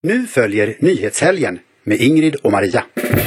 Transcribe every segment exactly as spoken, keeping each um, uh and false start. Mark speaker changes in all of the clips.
Speaker 1: Nu följer nyhetshelgen med Ingrid och Maria.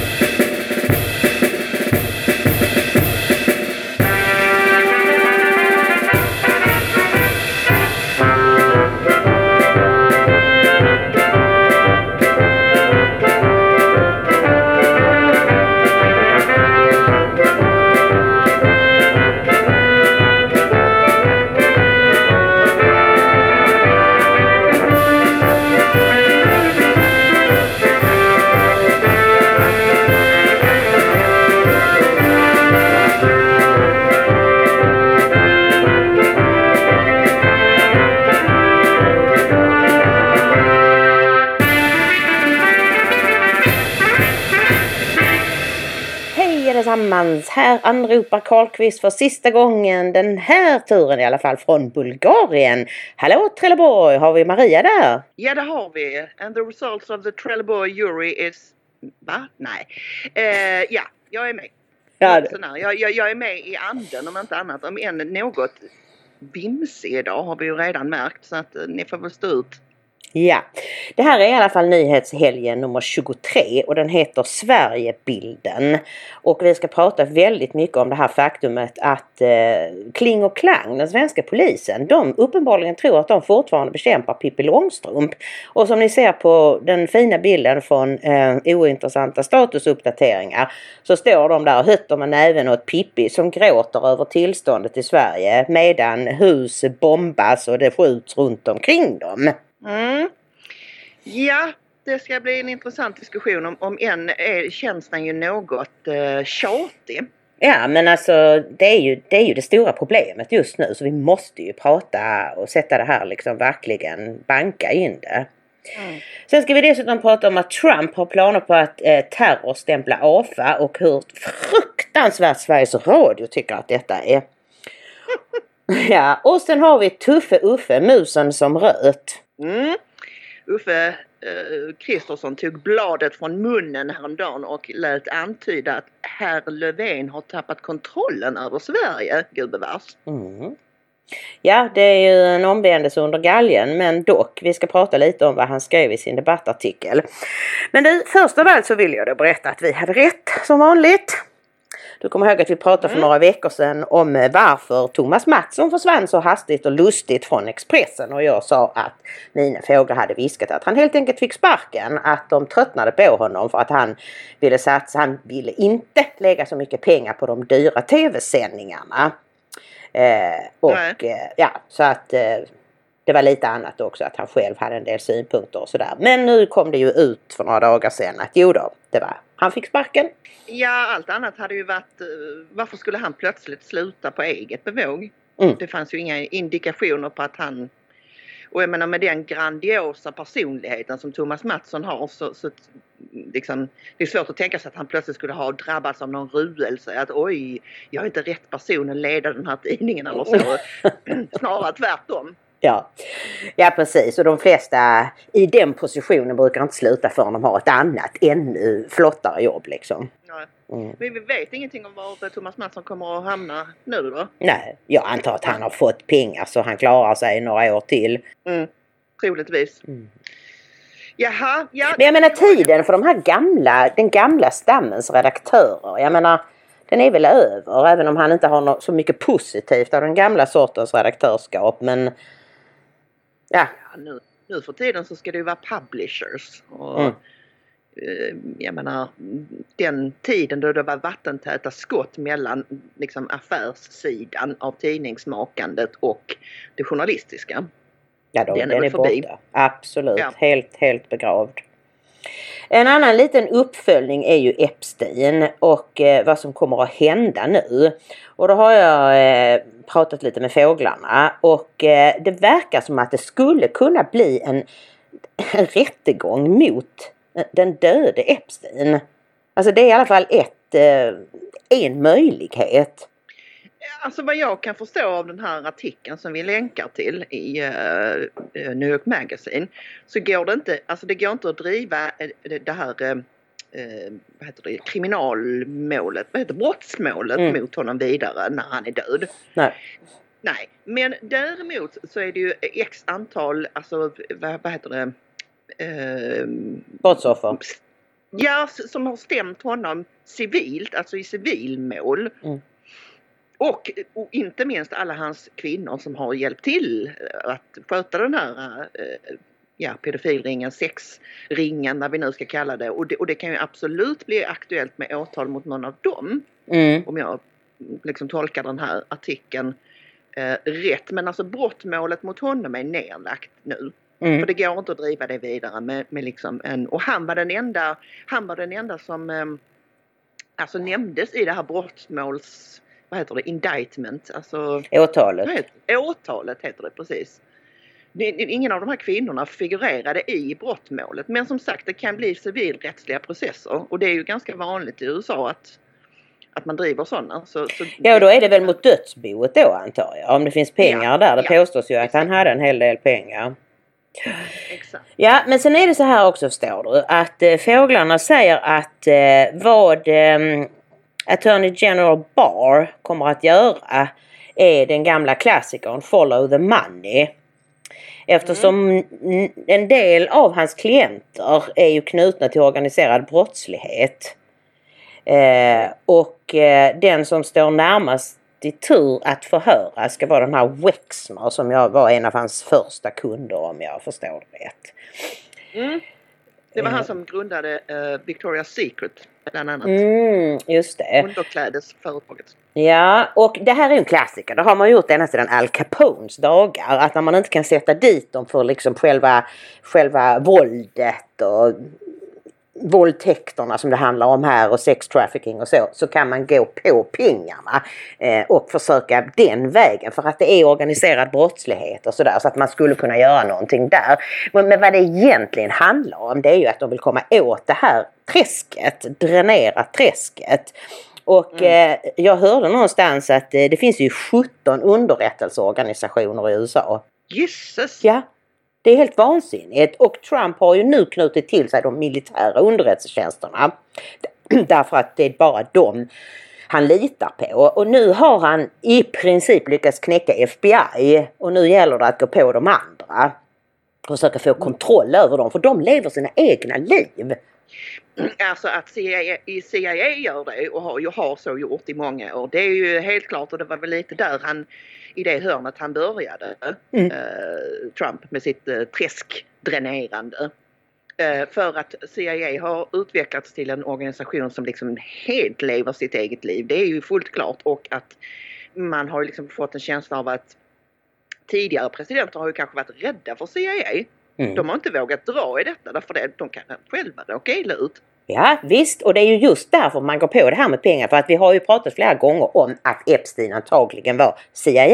Speaker 2: Tillsammans. Här anropar Karlqvist för sista gången den här turen i alla fall från Bulgarien. Hallå Trelleborg, har vi Maria där?
Speaker 3: Ja, det har vi. And the results of the Trelleborg jury is... Va? Nej. Eh, ja, jag är med.
Speaker 2: Ja, det...
Speaker 3: jag, jag, jag är med i anden om inte annat. Om än något vimsig idag har vi ju redan märkt. Så att ni får väl stå ut.
Speaker 2: Ja, det här är i alla fall nyhetshelgen nummer tjugotre och den heter Sverigebilden. Och vi ska prata väldigt mycket om det här faktumet att eh, Kling och Klang, den svenska polisen, de uppenbarligen tror att de fortfarande bekämpar Pippi Långstrump. Och som ni ser på den fina bilden från eh, ointressanta statusuppdateringar så står de där och hötter med näven åt Pippi som gråter över tillståndet i Sverige medan hus bombas och det skjuts runt omkring dem.
Speaker 3: Mm. Ja, det ska bli en intressant diskussion om, om en är, känns den ju något eh, tjatig.
Speaker 2: Ja, men alltså det är, ju, det är ju det stora problemet just nu så vi måste ju prata och sätta det här liksom verkligen banka in det. Mm. Sen ska vi dessutom prata om att Trump har planer på att eh, terrorstämpla A F A och hur fruktansvärt Sveriges Radio tycker att detta är. Ja, och sen har vi Tuffe Uffe, musen som röt.
Speaker 3: Mm. Uffe Kristersson eh, tog bladet från munnen häromdagen och lät antyda att herr Löfven har tappat kontrollen över Sverige, gudbevars. Mm.
Speaker 2: Ja, det är ju en omvändelse under galgen, men dock, vi ska prata lite om vad han skrev i sin debattartikel. Men det, först av allt så vill jag då berätta att vi hade rätt som vanligt. Du kommer ihåg att vi pratade för några veckor sedan om varför Thomas Mattsson försvann så hastigt och lustigt från Expressen. Och jag sa att mina fåglar hade viskat att han helt enkelt fick sparken. Att de tröttnade på honom för att han ville satsa. Han ville inte lägga så mycket pengar på de dyra tv-sändningarna. Eh, och eh, ja, så att eh, det var lite annat också. Att han själv hade en del synpunkter och sådär. Men nu kom det ju ut för några dagar sedan att jo då, det var han fick sparken.
Speaker 3: Ja, allt annat hade ju varit, varför skulle han plötsligt sluta på eget bevåg? Mm. Det fanns ju inga indikationer på att han, och jag menar med den grandiosa personligheten som Thomas Mattsson har så, så liksom, det är svårt att tänka sig att han plötsligt skulle ha drabbats av någon ruelse. Att oj, jag är inte rätt person att leda den här tidningen eller så. Snarare tvärtom.
Speaker 2: Ja. ja, precis. Och de flesta i den positionen brukar inte sluta förrän de har ett annat, ännu flottare jobb liksom.
Speaker 3: Nej. Mm. Men vi vet ingenting om var Thomas Mattsson kommer att hamna nu då?
Speaker 2: Nej, jag antar att han har fått pengar så han klarar sig några år till.
Speaker 3: Mm. Troligtvis. Mm. Jaha, ja.
Speaker 2: Men jag menar tiden för de här gamla, den gamla stammens redaktörer, jag menar den är väl över, även om han inte har något så mycket positivt av den gamla sortens redaktörskap, men ja.
Speaker 3: ja nu, nu för tiden så ska det ju vara publishers och mm. eh, jag menar den tiden då det var vattentäta skott mellan liksom affärssidan av tidningsmakandet och det journalistiska.
Speaker 2: Ja, då, den är, den är borta. Absolut, ja. helt, helt begravd. En annan liten uppföljning är ju Epstein och eh, vad som kommer att hända nu. Och då har jag eh, pratat lite med fåglarna och eh, det verkar som att det skulle kunna bli en, en rättegång mot den döde Epstein. Alltså det är i alla fall ett, eh, en möjlighet.
Speaker 3: Alltså vad jag kan förstå av den här artikeln som vi länkar till i uh, New York Magazine så går det inte, alltså det går inte att driva det här uh, vad heter det, kriminalmålet, vad heter brottsmålet mm. mot honom vidare när han är död.
Speaker 2: Nej.
Speaker 3: Nej, men däremot så är det ju x antal, alltså vad, vad heter det, eh,
Speaker 2: brottsoffer.
Speaker 3: Ja, som har stämt honom civilt, alltså i civilmål. Mm. Och, och inte minst alla hans kvinnor som har hjälpt till att sköta den här eh, ja, pedofilringen, sexringen, vad vi nu ska kalla det. Och, det. och det kan ju absolut bli aktuellt med åtal mot någon av dem. Mm. Om jag liksom tolkar den här artikeln eh, rätt. Men alltså brottmålet mot honom är nedlagt nu. Mm. För det går inte att driva det vidare med, med liksom en... Och han var den enda, han var den enda som eh, alltså nämndes i det här brottmåls... Vad heter det? Indictment. Alltså,
Speaker 2: åtalet.
Speaker 3: Heter, åtalet heter det precis. Det, ingen av de här kvinnorna figurerade i brottmålet. Men som sagt, det kan bli civilrättsliga processer. Och det är ju ganska vanligt i U S A att, att man driver sådana. Så, så
Speaker 2: ja, och då är det väl mot dödsboet då, antar jag. Om det finns pengar ja, där. Det ja, påstås ju att han hade en hel del pengar.
Speaker 3: Exakt.
Speaker 2: Ja, men sen är det så här också, förstår du. Att eh, fåglarna säger att eh, vad... Eh, Attorney General Barr kommer att göra är den gamla klassikern Follow the Money. Eftersom mm. en del av hans klienter är ju knutna till organiserad brottslighet. Eh, och eh, den som står närmast i tur att förhöra ska vara den här Wexner som jag var en av hans första kunder, om jag förstår det rätt.
Speaker 3: Mm. Det var han som grundade uh, Victoria's Secret bland annat.
Speaker 2: Mm, just det.
Speaker 3: Underklädesföretaget.
Speaker 2: Ja, och det här är en klassiker. Det har man gjort ända sedan Al Capones dagar. Att när man inte kan sätta dit dem för liksom själva, själva våldet och våldtäkterna som det handlar om här och sex trafficking och så, så kan man gå på pengarna eh, och försöka den vägen, för att det är organiserad brottslighet och sådär, så att man skulle kunna göra någonting där. Men, men vad det egentligen handlar om, det är ju att de vill komma åt det här träsket, dränera träsket. Och mm. eh, jag hörde någonstans att eh, det finns ju sjutton underrättelseorganisationer i U S A.
Speaker 3: Jesus!
Speaker 2: Ja. Det är helt vansinnigt, och Trump har ju nu knutit till sig de militära underrättelsetjänsterna därför att det är bara dem han litar på. Och nu har han i princip lyckats knäcka F B I, och nu gäller det att gå på de andra och försöka få kontroll över dem, för de lever sina egna liv.
Speaker 3: Alltså att C I A, C I A gör det och har, ju har så gjort i många år. Det är ju helt klart, och det var väl lite där han, i det hörnet han började, mm. eh, Trump, med sitt eh, träskdränerande. Eh, för att C I A har utvecklats till en organisation som liksom helt lever sitt eget liv. Det är ju fullt klart, och att man har liksom fått en känsla av att tidigare presidenter har ju kanske varit rädda för C I A. Mm. De har inte vågat dra i detta därför att de kan själva råka illa ut.
Speaker 2: Ja, visst. Och det är ju just därför man går på det här med pengar. För att vi har ju pratat flera gånger om att Epstein antagligen var C I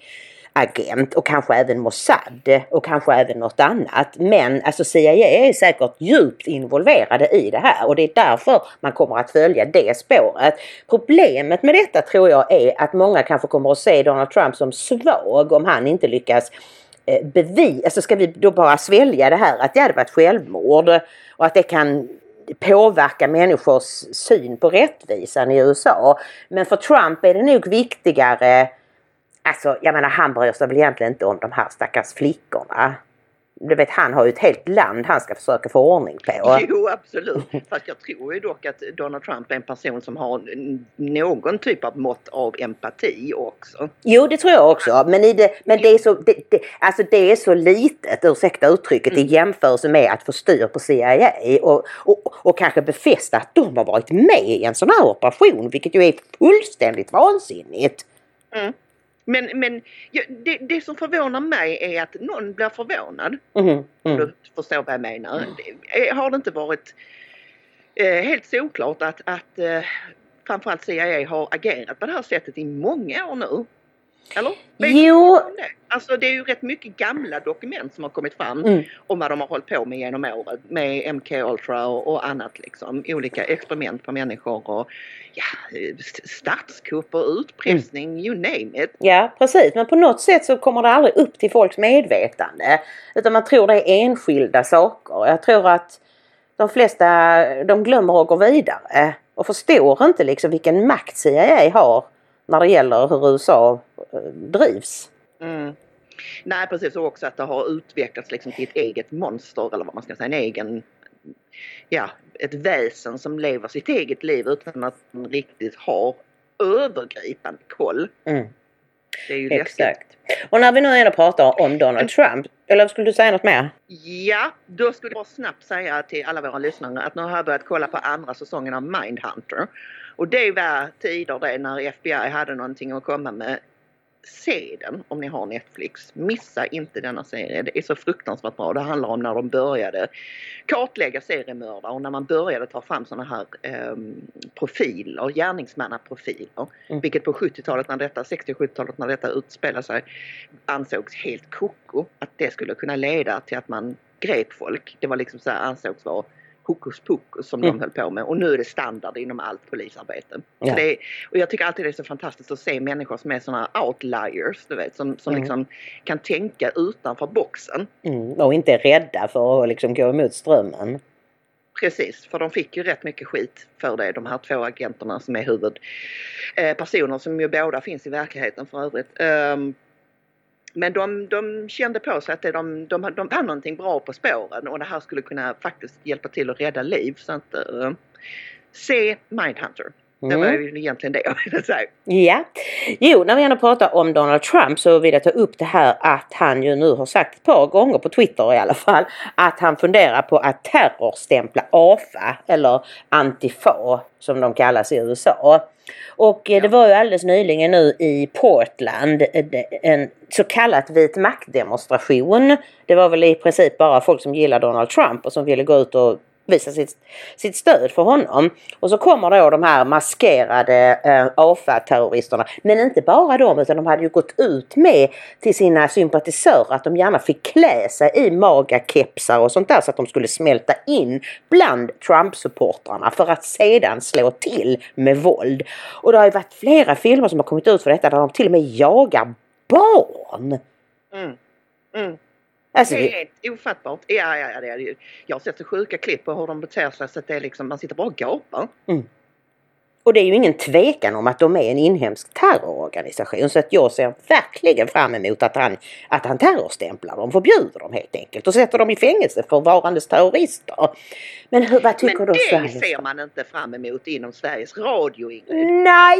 Speaker 2: A-agent och kanske även Mossad och kanske även något annat. Men alltså C I A är säkert djupt involverade i det här, och det är därför man kommer att följa det spåret. Problemet med detta tror jag är att många kanske kommer att se Donald Trump som svag om han inte lyckas bevis. Alltså ska vi då bara svälja det här att det hade varit självmord och att det kan påverka människors syn på rättvisan i U S A. Men för Trump är det nog viktigare, alltså jag menar, han bryr sig väl egentligen inte om de här stackars flickorna. Du vet, han har ju ett helt land han ska försöka få ordning på.
Speaker 3: Jo, absolut. Fast jag tror ju dock att Donald Trump är en person som har någon typ av mått av empati också.
Speaker 2: Jo, det tror jag också. Men, i det, men det, är så, det, det, alltså det är så litet, ursäkta uttrycket, mm. i jämförelse med att få styr på C I A. Och, och, och kanske befästa att de har varit med i en sån här operation. Vilket ju är fullständigt vansinnigt.
Speaker 3: Mm. Men, men ja, det, det som förvånar mig är att någon blir förvånad.
Speaker 2: Mm, mm.
Speaker 3: Du förstår vad jag menar. Det, har det inte varit eh, helt såklart att, att eh, framförallt C I A har agerat på det här sättet i många år nu? Eller?
Speaker 2: Jo.
Speaker 3: Det? Alltså det är ju rätt mycket gamla dokument som har kommit fram
Speaker 2: mm.
Speaker 3: om vad de har hållit på med genom året. Med M K Ultra och, och annat liksom. Olika experiment på människor och ja, statskupp och utpressning, mm. you name it.
Speaker 2: Ja, precis. Men på något sätt så kommer det aldrig upp till folks medvetande. Utan man tror det är enskilda saker. Jag tror att de flesta, de glömmer att gå vidare. Och förstår inte liksom vilken makt C I A har när det gäller hur U S A drivs.
Speaker 3: Mm. Nej, precis, och också att det har utvecklats liksom till ett eget monster eller vad man ska säga, en egen, ja, ett väsen som lever sitt eget liv utan att man riktigt har övergripande koll.
Speaker 2: Mm.
Speaker 3: Det är ju
Speaker 2: Exakt.
Speaker 3: läskigt.
Speaker 2: Och när vi nu ändå pratar om Donald Trump, eller skulle du säga något mer?
Speaker 3: Ja, då skulle jag bara snabbt säga till alla våra lyssnare att nu har jag börjat kolla på andra säsongen av Mindhunter. Och det var tider det när F B I hade någonting att komma med. Se den om ni har Netflix. Missa inte denna serie. Det är så fruktansvärt bra. Det handlar om när de började kartlägga seriemördare och när man började ta fram sådana här eh, profiler, gärningsmannaprofiler. Mm. Vilket på sjuttiotalet, när detta, sextio- och sjuttiotalet när detta utspelade sig, ansågs helt koko. Att det skulle kunna leda till att man grep folk. Det var liksom så här, ansågs vara hokus pokus som mm. de höll på med. Och nu är det standard inom allt polisarbete. Ja. Så det är, och jag tycker alltid det är så fantastiskt att se människor som är sådana outliers, du vet, som, som mm. liksom kan tänka utanför boxen. Mm.
Speaker 2: Och inte är rädda för att liksom gå emot strömmen.
Speaker 3: Precis, för de fick ju rätt mycket skit för det, de här två agenterna som är huvudpersoner, eh, som ju båda finns i verkligheten för övrigt. Um, Men de, de kände på sig att det, de, de, de hade någonting bra på spåren och det här skulle kunna faktiskt hjälpa till att rädda liv. Så att, uh, se Mindhunter. Mm. Det var ju egentligen det jag ville säga.
Speaker 2: Ja. Jo, när vi ändå pratar om Donald Trump så vill jag ta upp det här att han ju nu har sagt ett par gånger på Twitter i alla fall att han funderar på att terrorstämpla A F A eller Antifa som de kallas i U S A. Och ja. Det var ju alldeles nyligen nu i Portland en så kallat vit maktdemonstration. Det var väl i princip bara folk som gillar Donald Trump och som ville gå ut och visa sitt, sitt stöd för honom. Och så kommer då de här maskerade eh, A F A-terroristerna. Men inte bara de, utan de hade ju gått ut med till sina sympatisörer att de gärna fick klä sig i magakepsar och sånt där så att de skulle smälta in bland Trump-supportrarna för att sedan slå till med våld. Och det har ju varit flera filmer som har kommit ut för detta där de till och med jagar barn.
Speaker 3: Mm. Mm.
Speaker 2: Alltså,
Speaker 3: det är helt ofattbart. Ja, ja, ja, det är det. Jag har sett så sjuka klipp på hur de beter sig så att det är liksom, man sitter bara och gapar. Mm.
Speaker 2: Och det är ju ingen tvekan om att de är en inhemsk terrororganisation. Så att jag ser verkligen fram emot att han, att han terrorstämplar dem, förbjuder dem helt enkelt. Och sätter dem i fängelse för varandes terrorister. Men hur, vad tycker
Speaker 3: Men
Speaker 2: du
Speaker 3: det
Speaker 2: Sveriges?
Speaker 3: ser man inte fram emot inom Sveriges Radio, Ingrid.
Speaker 2: Nej!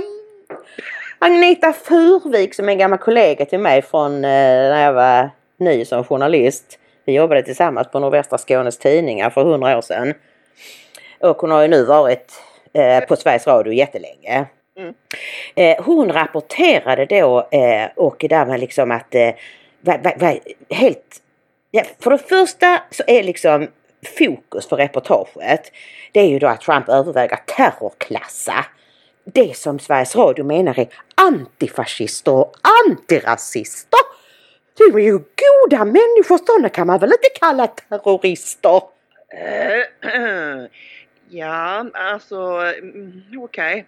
Speaker 2: Agneta Furvik som är en gammal kollega till mig från eh, när jag var ny som journalist. Vi jobbade tillsammans på Nordvästra Skånes tidningar för hundra år sedan. Och hon har ju nu varit eh, på Sveriges Radio jättelänge. Mm. Eh, hon rapporterade då eh, och där var liksom att eh, va, va, va, helt ja, för det första så är liksom fokus för reportaget det är ju då att Trump överväger att terrorklassa det som Sveriges Radio menar är antifascister och antirasister. Det är ju goda människor, sådana kan man väl inte kalla terrorister?
Speaker 3: Uh, uh, ja, alltså okej. Okay.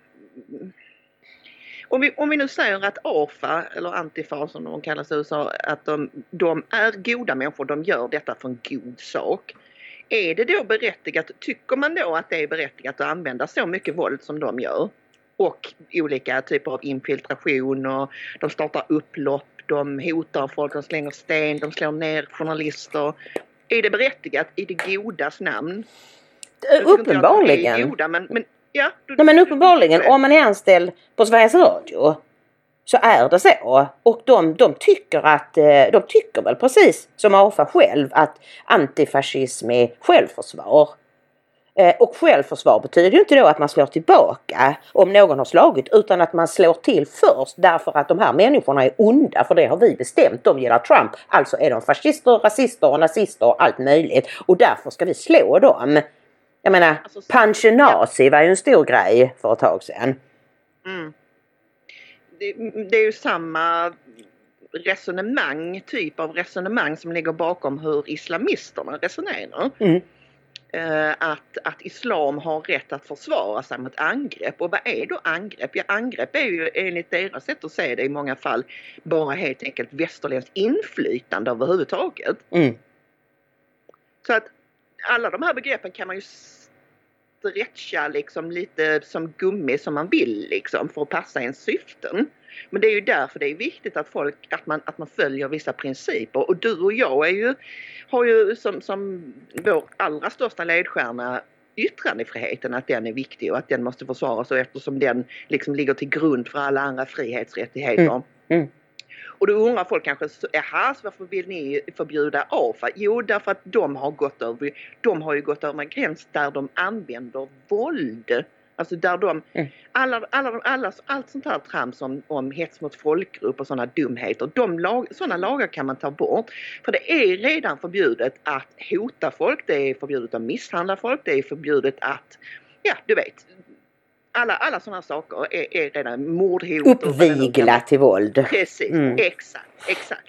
Speaker 3: Om vi, om vi nu säger att A F A eller Antifa som de kallas i U S A, att de, de är goda människor, de gör detta för en god sak. Är det då berättigat, tycker man då att det är berättigat att använda så mycket våld som de gör? Och olika typer av infiltration och de startar upplopp, de hotar folk, de slänger sten, de slår ner journalister. Är det berättigat i det godas namn?
Speaker 2: Uppenbarligen.
Speaker 3: Är goda, men, men, ja, du,
Speaker 2: Nej, men uppenbarligen, om man är anställd på Sveriges Radio så är det så. Och de, de tycker att, de tycker väl precis som A F A själv att antifascism är självförsvar. Och självförsvar betyder ju inte då att man slår tillbaka om någon har slagit, utan att man slår till först därför att de här människorna är onda, för det har vi bestämt. De gillar Trump, alltså är de fascister, rasister och nazister och allt möjligt, och därför ska vi slå dem. Jag menar, alltså, Panchenazi var ju en stor grej för ett tag sedan.
Speaker 3: Mm. Det, det är ju samma resonemang, typ av resonemang som ligger bakom hur islamisterna resonerar. Mm. Att, att islam har rätt att försvara sig mot angrepp. Och vad är då angrepp? Ja, angrepp är ju enligt deras sätt att se det i många fall bara helt enkelt västerländskt inflytande överhuvudtaget. Mm. Så att alla de här begreppen kan man ju stretcha liksom lite som gummi som man vill liksom för att passa ens syften. Men det är ju därför det är viktigt att folk att man, att man följer vissa principer. Och du och jag är ju, har ju som, som vår allra största ledstjärna yttrandefriheten, att den är viktig och att den måste försvaras, och eftersom den liksom ligger till grund för alla andra frihetsrättigheter.
Speaker 2: Mm. Mm.
Speaker 3: Och då undrar folk kanske, jaha, varför vill ni förbjuda A F A? Jo, därför att de har gått över, de har ju gått över en gräns där de använder våld. Alltså där de, mm. alla, alla, alla, allt sånt här trams om, om hets mot folkgrupp och sådana dumheter, de lag, sådana lagar kan man ta bort. För det är redan förbjudet att hota folk, det är förbjudet att misshandla folk, det är förbjudet att, ja du vet, alla, alla sådana saker är, är redan mordhot.
Speaker 2: Uppvigla till våld.
Speaker 3: Precis, mm. exakt, exakt.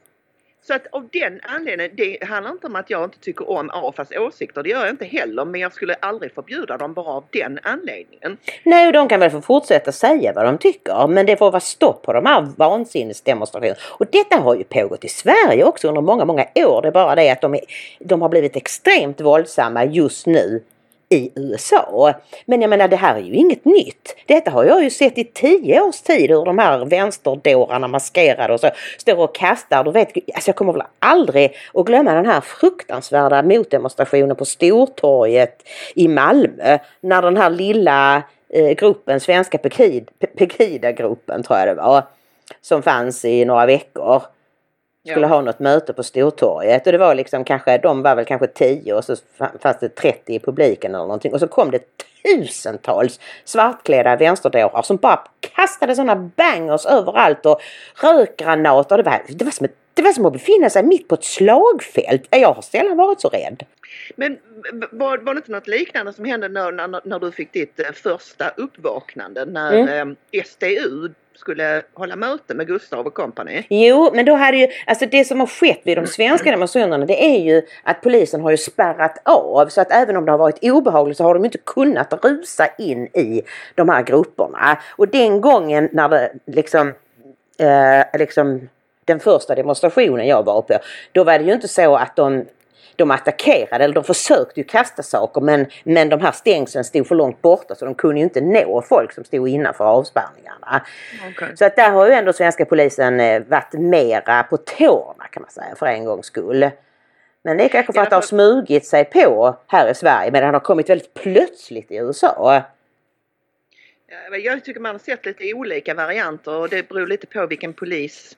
Speaker 3: Så att av den anledningen, det handlar inte om att jag inte tycker om A F As åsikter, det gör jag inte heller, men jag skulle aldrig förbjuda dem bara av den anledningen.
Speaker 2: Nej, de kan väl få fortsätta säga vad de tycker, men det får vara stopp på de här vansinnesdemonstrationerna. Och detta har ju pågått i Sverige också under många, många år. Det är bara det att de, är, de har blivit extremt våldsamma just nu i U S A. Men jag menar, det här är ju inget nytt. Detta har jag ju sett i tio års tid, hur de här vänsterdårarna maskerade och så står och kastar. Du vet, alltså jag kommer väl aldrig att glömma den här fruktansvärda motdemonstrationen på Stortorget i Malmö. När den här lilla eh, gruppen, svenska Pegida-gruppen tror jag det var, som fanns i några veckor, skulle ja. ha något möte på Stortorget, och det var liksom kanske, de var väl kanske tio och så fanns det trettio i publiken eller någonting, och så kom det tusentals svartklädda vänsterdårar som bara kastade sådana bangers överallt och rökgranater. Det var, det var som ett Det var som att befinna sig mitt på ett slagfält. Jag har sällan varit så rädd.
Speaker 3: Men var, var det inte något liknande som hände när, när, när du fick ditt första uppvaknande? När mm. eh, S D U skulle hålla möte med Gustav och company?
Speaker 2: Jo, men då hade ju, alltså det som har skett vid de svenska demonstrationerna, det är ju att polisen har ju spärrat av, så att även om det har varit obehagligt så har de inte kunnat rusa in i de här grupperna. Och den gången när det liksom, eh, liksom den första demonstrationen jag var på, då var det ju inte så att de, de attackerade, eller de försökte ju kasta saker, men, men de här stängseln stod för långt borta, så de kunde ju inte nå folk som stod innanför avspärrningarna. Okay. Så att där har ju ändå svenska polisen varit mera på tårna, kan man säga, för en gångs skull. Men det är kanske för att det har smugit sig på här i Sverige, men det har kommit väldigt plötsligt i U S A.
Speaker 3: Jag tycker man har sett lite olika varianter, och det beror lite på vilken polis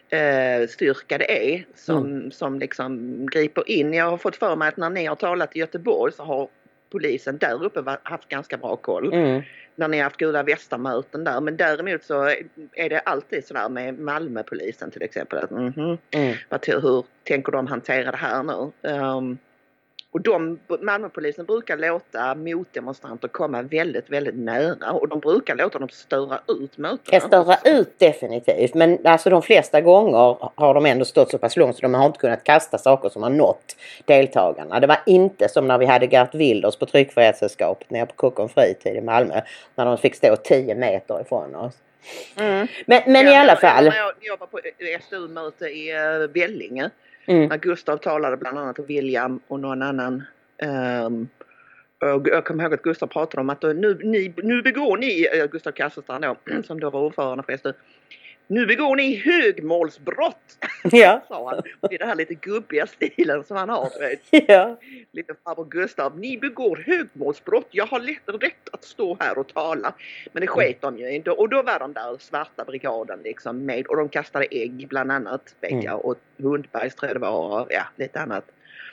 Speaker 3: Eh, styrka det är som, mm. som liksom griper in. Jag har fått för mig att när ni har talat i Göteborg så har polisen där uppe haft ganska bra koll. Mm. När ni har haft gula västarmöten där. Men däremot så är det alltid sådär med Malmöpolisen till exempel. Att, mm-hmm, mm. Vad, hur tänker de hantera det här nu? Um, Och de, Malmöpolisen brukar låta motdemonstranter komma väldigt, väldigt nära. Och de brukar låta dem störa ut mötena.
Speaker 2: Störa ut definitivt. Men alltså de flesta gånger har de ändå stått så pass långt så de har inte kunnat kasta saker som har nått deltagarna. Det var inte som när vi hade Gert Wilders på Tryckfrihetssällskapet nere på Kockon Fritid i Malmö. När de fick stå tio meter ifrån oss. Mm. Men, men ja, i alla fall.
Speaker 3: Jag, jag var på S D U-möte i uh, Vellinge. Mm. När Gustav talade bland annat och William och någon annan. Um, och jag kommer ihåg att Gustav pratade om att nu, ni, nu begår ni, Gustav Kasselstrand då, som då var ordförande för S D U. Nu begår ni högmålsbrott.
Speaker 2: Ja.
Speaker 3: Sa han. Det är det här lite gubbiga stilen som han har. Vet.
Speaker 2: Ja.
Speaker 3: Lite farbror Gustav. Ni begår högmålsbrott. Jag har lätt rätt att stå här och tala. Men det sket de ju inte. Och då var de där svarta brigaden liksom med. Och de kastade ägg bland annat. Vet mm. jag. Och Hundbergs tror jag det var. Ja, lite annat.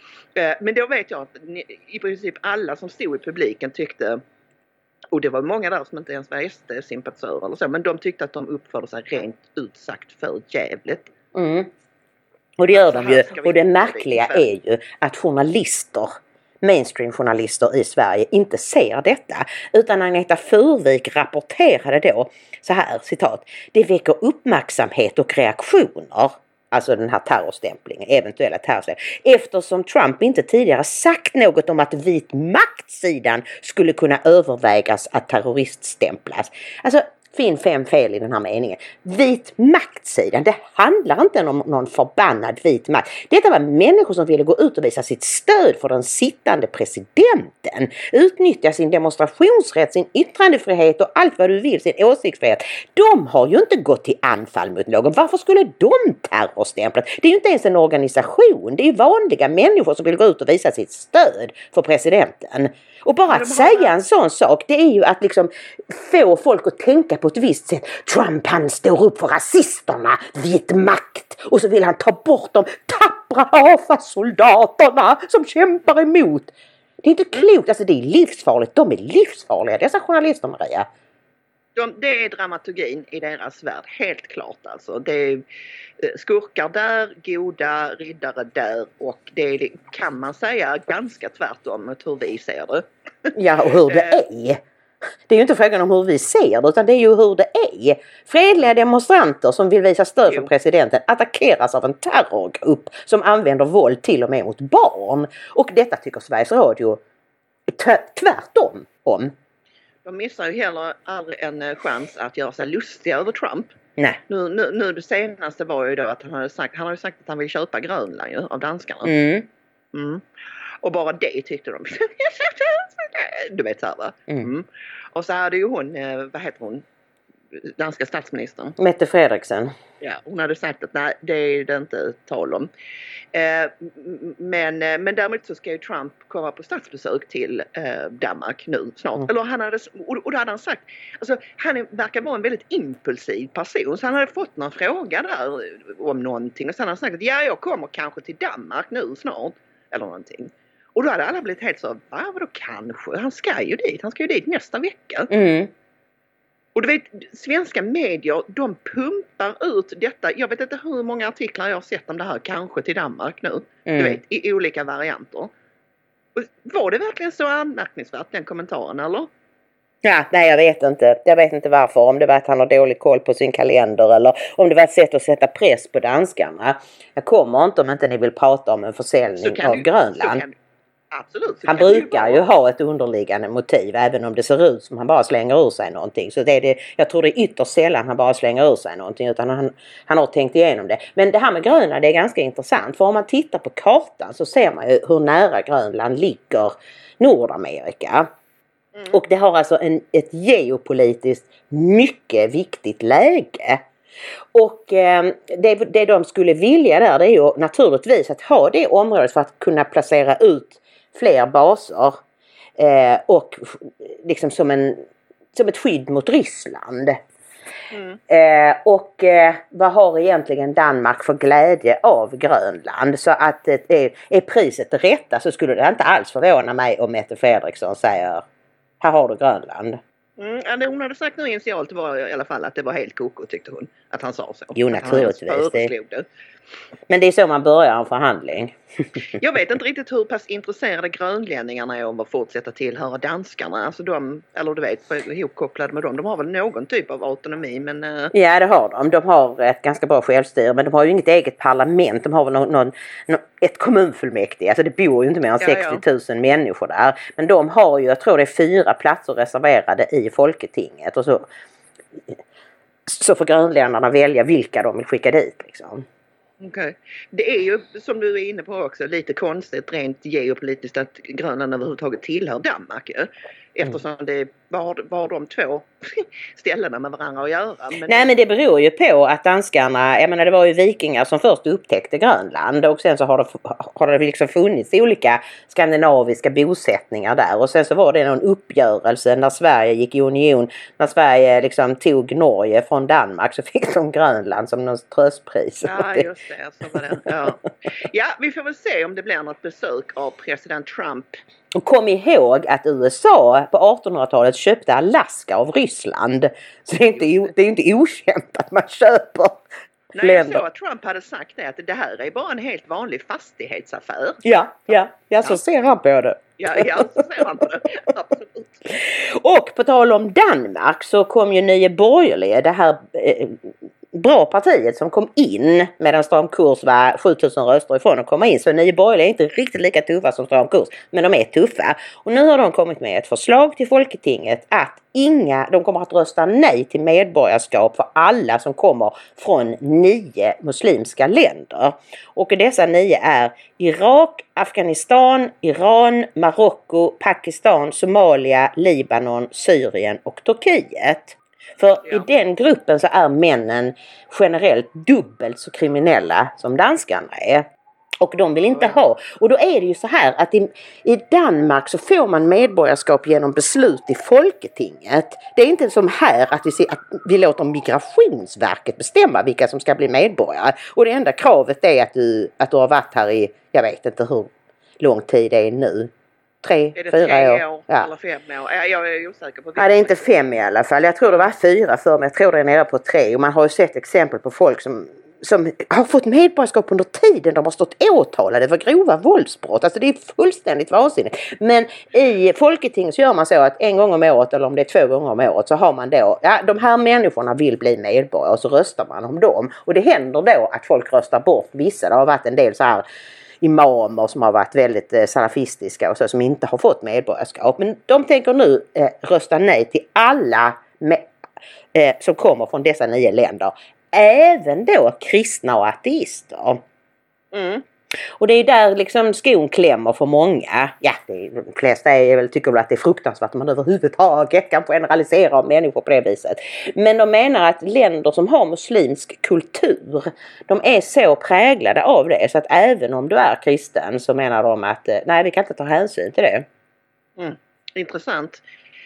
Speaker 3: Men då vet jag att i princip alla som stod i publiken tyckte. Och det var många där som inte ens var S D-sympatisörer eller så. Men de tyckte att de uppförde sig rent ut sagt för jävligt.
Speaker 2: Mm. Och det gör de ju. Och det märkliga är ju att journalister, mainstream-journalister i Sverige inte ser detta. Utan Agneta Furvik rapporterade då så här, citat. Det väcker uppmärksamhet och reaktioner. Alltså den här terrorstämplingen, eventuella terrorstämplingen. Eftersom Trump inte tidigare sagt något om att vit maktsidan skulle kunna övervägas att terroriststämplas. Alltså fin fem fel i den här meningen. Vit maktsidan, det handlar inte om någon förbannad vit makt. Detta var människor som ville gå ut och visa sitt stöd för den sittande presidenten. Utnyttja sin demonstrationsrätt, sin yttrandefrihet och allt vad du vill, sin åsiktsfrihet. De har ju inte gått till anfall mot någon. Varför skulle de terrorstämplas? Det är ju inte ens en organisation. Det är ju vanliga människor som vill gå ut och visa sitt stöd för presidenten. Och bara att säga en sån sak, det är ju att liksom få folk att tänka på ett visst sätt. Trump, han står upp för rasisterna, vit makt. Och så vill han ta bort de tappra A F A-soldaterna som kämpar emot. Det är inte klokt, alltså det är livsfarligt. De är livsfarliga, dessa journalister, Maria.
Speaker 3: De, det är dramaturgin i deras värld, helt klart alltså. Det är skurkar där, goda riddare där och det är, kan man säga, ganska tvärtom mot hur vi ser det.
Speaker 2: Ja, och hur det är. Det är ju inte frågan om hur vi ser det, utan det är ju hur det är. Fredliga demonstranter som vill visa stöd för presidenten attackeras av en terrorgrupp som använder våld till och med mot barn. Och detta tycker Sveriges Radio tvärtom om.
Speaker 3: De missar ju heller aldrig en chans att göra sig lustiga över Trump.
Speaker 2: Nej.
Speaker 3: Nu, nu, nu det senaste var ju då att han hade sagt, han hade sagt att han vill köpa Grönland ju, av danskarna.
Speaker 2: Mm.
Speaker 3: Mm. Och bara det tyckte de. Du vet så här, va?
Speaker 2: Mm. Mm.
Speaker 3: Och så hade ju hon, vad heter hon? Danska statsministern.
Speaker 2: Mette Frederiksen.
Speaker 3: Ja, hon hade sagt att nej, det är det inte tal om. Eh, men, men däremot så ska ju Trump komma på statsbesök till eh, Danmark nu snart. Mm. Eller han hade, och, och då hade han sagt, alltså han är, verkar vara en väldigt impulsiv person. Så han hade fått någon fråga där om någonting. Och sen hade han sagt att ja, jag kommer kanske till Danmark nu snart. Eller någonting. Och då hade alla blivit helt så, va, vadå kanske? Han ska ju dit, han ska ju dit nästa vecka.
Speaker 2: Mm.
Speaker 3: Och du vet, svenska medier, de pumpar ut detta. Jag vet inte hur många artiklar jag har sett om det här, kanske till Danmark nu. Mm. Du vet, i olika varianter. Och var det verkligen så anmärkningsvärt, den kommentaren, eller?
Speaker 2: Ja, nej jag vet inte. Jag vet inte varför. Om det var att han har dålig koll på sin kalender eller om det var ett sätt att sätta press på danskarna. Jag kommer inte om inte ni vill prata om en försäljning av du, Grönland. Kan,
Speaker 3: absolut.
Speaker 2: Han brukar ju, ju ha ett underliggande motiv även om det ser ut som han bara slänger ur sig någonting. Så det är det, jag tror det är ytterst sällan han bara slänger ur sig någonting utan han, han har tänkt igenom det. Men det här med Grönland är ganska intressant. För om man tittar på kartan så ser man ju hur nära Grönland ligger Nordamerika. Mm. Och det har alltså en, ett geopolitiskt mycket viktigt läge. Och eh, det, det de skulle vilja där det är ju naturligtvis att ha det området för att kunna placera ut fler baser. Eh, och liksom som, en, som ett skydd mot Ryssland. Mm. Eh, och eh, vad har egentligen Danmark för glädje av Grönland? Så att eh, är priset det rätta så skulle det inte alls förvåna mig om Mette Frederiksen säger här har du Grönland.
Speaker 3: Mm, ja, det hon hade sagt nu initialt var i alla fall att det var helt koko tyckte hon. Att han sa så.
Speaker 2: Jo naturligtvis. Det. det. Men det är så man börjar en förhandling.
Speaker 3: Jag vet inte riktigt hur pass intresserade grönlänningarna är om att fortsätta tillhöra danskarna. Alltså de, eller du vet, ihopkopplade med dem. De har väl någon typ av autonomi men... Uh...
Speaker 2: Ja det har de. De har ett ganska bra självstyre men de har ju inget eget parlament. De har väl någon, någon, ett kommunfullmäktige. Alltså det bor ju inte mer än ja, sextio tusen ja. Människor där. Men de har ju, jag tror det är fyra platser reserverade i Folketinget. Och så, så får grönländarna välja vilka de vill skicka dit liksom.
Speaker 3: Okej. Okay. Det är ju som du är inne på också lite konstigt rent geopolitiskt att Grönland överhuvudtaget tillhör Danmark. Ja? Eftersom mm. det var, var de två ställena med varandra att göra. Men
Speaker 2: Nej men det beror ju på att danskarna, jag menar det var ju vikingar som först upptäckte Grönland och sen så har det, har det liksom funnits olika skandinaviska bosättningar där och sen så var det någon uppgörelse när Sverige gick i union, när Sverige liksom tog Norge från Danmark så fick de Grönland som någon tröstpris.
Speaker 3: Ja just det, så var det. Ja. Ja vi får väl se om det blir något besök av president Trump.
Speaker 2: Och kom ihåg att U S A på artonhundratalet köpte Alaska av Ryssland. Så det är inte, det är inte okänt att man köper
Speaker 3: Nej, jag såg att Trump hade sagt det, att det här är bara en helt vanlig fastighetsaffär.
Speaker 2: Ja, ja, ja så ja. ser han på det.
Speaker 3: Ja, ja, så ser han på det. Absolut.
Speaker 2: Och på tal om Danmark så kom ju nya borgerliga, det här eh, bra partiet som kom in medan Stram kurs var sjutusen röster ifrån att komma in. Så Nya Borgerliga är inte riktigt lika tuffa som Stram kurs, men de är tuffa. Och nu har de kommit med ett förslag till Folketinget att inga, de kommer att rösta nej till medborgarskap för alla som kommer från nio muslimska länder. Och dessa nio är Irak, Afghanistan, Iran, Marocko, Pakistan, Somalia, Libanon, Syrien och Turkiet. För ja. I den gruppen så är männen generellt dubbelt så kriminella som danskarna är. Och de vill inte ha. Och då är det ju så här att i, i Danmark så får man medborgarskap genom beslut i Folketinget. Det är inte som här att vi, ser, att vi låter Migrationsverket bestämma vilka som ska bli medborgare. Och det enda kravet är att du, att du har varit här i, jag vet inte hur lång tid det är nu. Tre,
Speaker 3: är det
Speaker 2: fyra
Speaker 3: tre
Speaker 2: år,
Speaker 3: år
Speaker 2: ja.
Speaker 3: Eller fem år? Jag, jag är osäker på.
Speaker 2: Ja, det är inte fem i alla fall. Jag tror det var fyra för mig. Jag tror det är nere på tre. Och man har ju sett exempel på folk som, som har fått medborgarskap under tiden de har stått åtalade för grova våldsbrott. Alltså det är fullständigt vansinnigt. Men i Folketinget så gör man så att en gång om året eller om det är två gånger om året så har man då, ja, de här människorna vill bli medborgare och så röstar man om dem. Och det händer då att folk röstar bort vissa. Det har varit en del så här imamer som har varit väldigt eh, salafistiska och så som inte har fått medborgarskap. Men de tänker nu eh, rösta nej till alla med, eh, som kommer från dessa nio länder. Även då kristna och ateister.
Speaker 3: Mm.
Speaker 2: Och det är där liksom skon klämmer för många. Ja, det, de flesta är väl, tycker väl att det är fruktansvärt att man överhuvudtaget kan generalisera om människor på det viset. Men de menar att länder som har muslimsk kultur, de är så präglade av det så att även om du är kristen så menar de att nej, vi kan inte ta hänsyn till det.
Speaker 3: Mm. Intressant.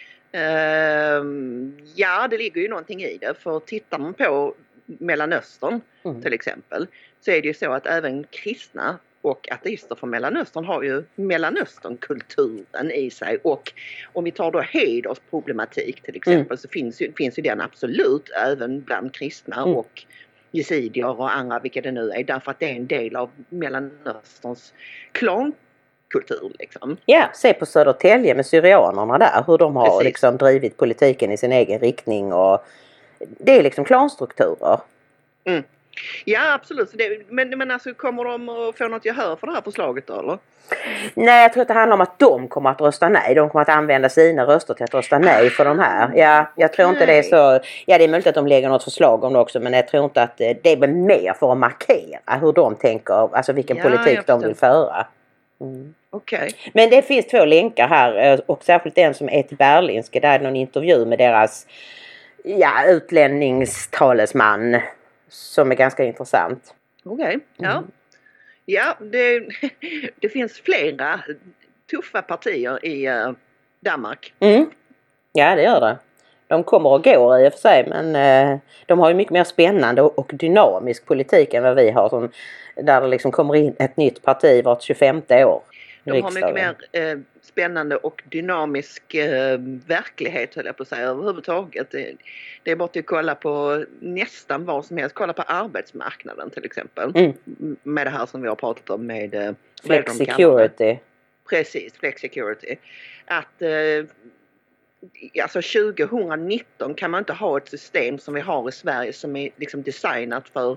Speaker 3: Uh, ja, det ligger ju någonting i det. För tittar man på Mellanöstern mm. till exempel, så är det ju så att även kristna och ateister från Mellanöstern har ju Mellanösternkulturen i sig. Och om vi tar då hedersproblematik till exempel mm. så finns ju, finns ju den absolut även bland kristna mm. och jesidier och andra, vilka det nu är, därför att det är en del av Mellanösterns klankultur liksom.
Speaker 2: Ja, se på Södertälje med syrianerna där, hur de har liksom drivit politiken i sin egen riktning, och det är liksom klanstrukturer.
Speaker 3: Mm. Ja, absolut. Så det, men, men alltså, kommer de att få något gehör för det här förslaget då, eller?
Speaker 2: Nej, jag tror att det handlar om att de kommer att rösta nej. De kommer att använda sina röster till att rösta nej för de här. Ja, jag tror inte det är så. Ja, det är möjligt att de lägger något förslag om det också, men jag tror inte att det är mer för att markera hur de tänker, alltså vilken ja, politik de vill föra. Mm.
Speaker 3: Okay.
Speaker 2: Men det finns två länkar här, och särskilt en som är till Berlingske, där är någon intervju med deras ja, utlänningstalesman som är ganska intressant.
Speaker 3: Okej, okay. ja. Mm. Ja, det, det finns flera tuffa partier i uh, Danmark.
Speaker 2: Mm. Ja, det gör det. De kommer och går i och för sig, men uh, de har ju mycket mer spännande och, och dynamisk politik än vad vi har, som, där det liksom kommer in ett nytt parti vart tjugofemte år.
Speaker 3: De har mycket mer eh, spännande och dynamisk eh, verklighet, höll jag på att säga, överhuvudtaget. Det, det är bara att kolla på nästan vad som helst. Kolla på arbetsmarknaden till exempel. Mm. Med det här som vi har pratat om med eh,
Speaker 2: flexicurity.
Speaker 3: Precis, flexicurity. Att eh, alltså tjugonitton kan man inte ha ett system som vi har i Sverige som är liksom designat för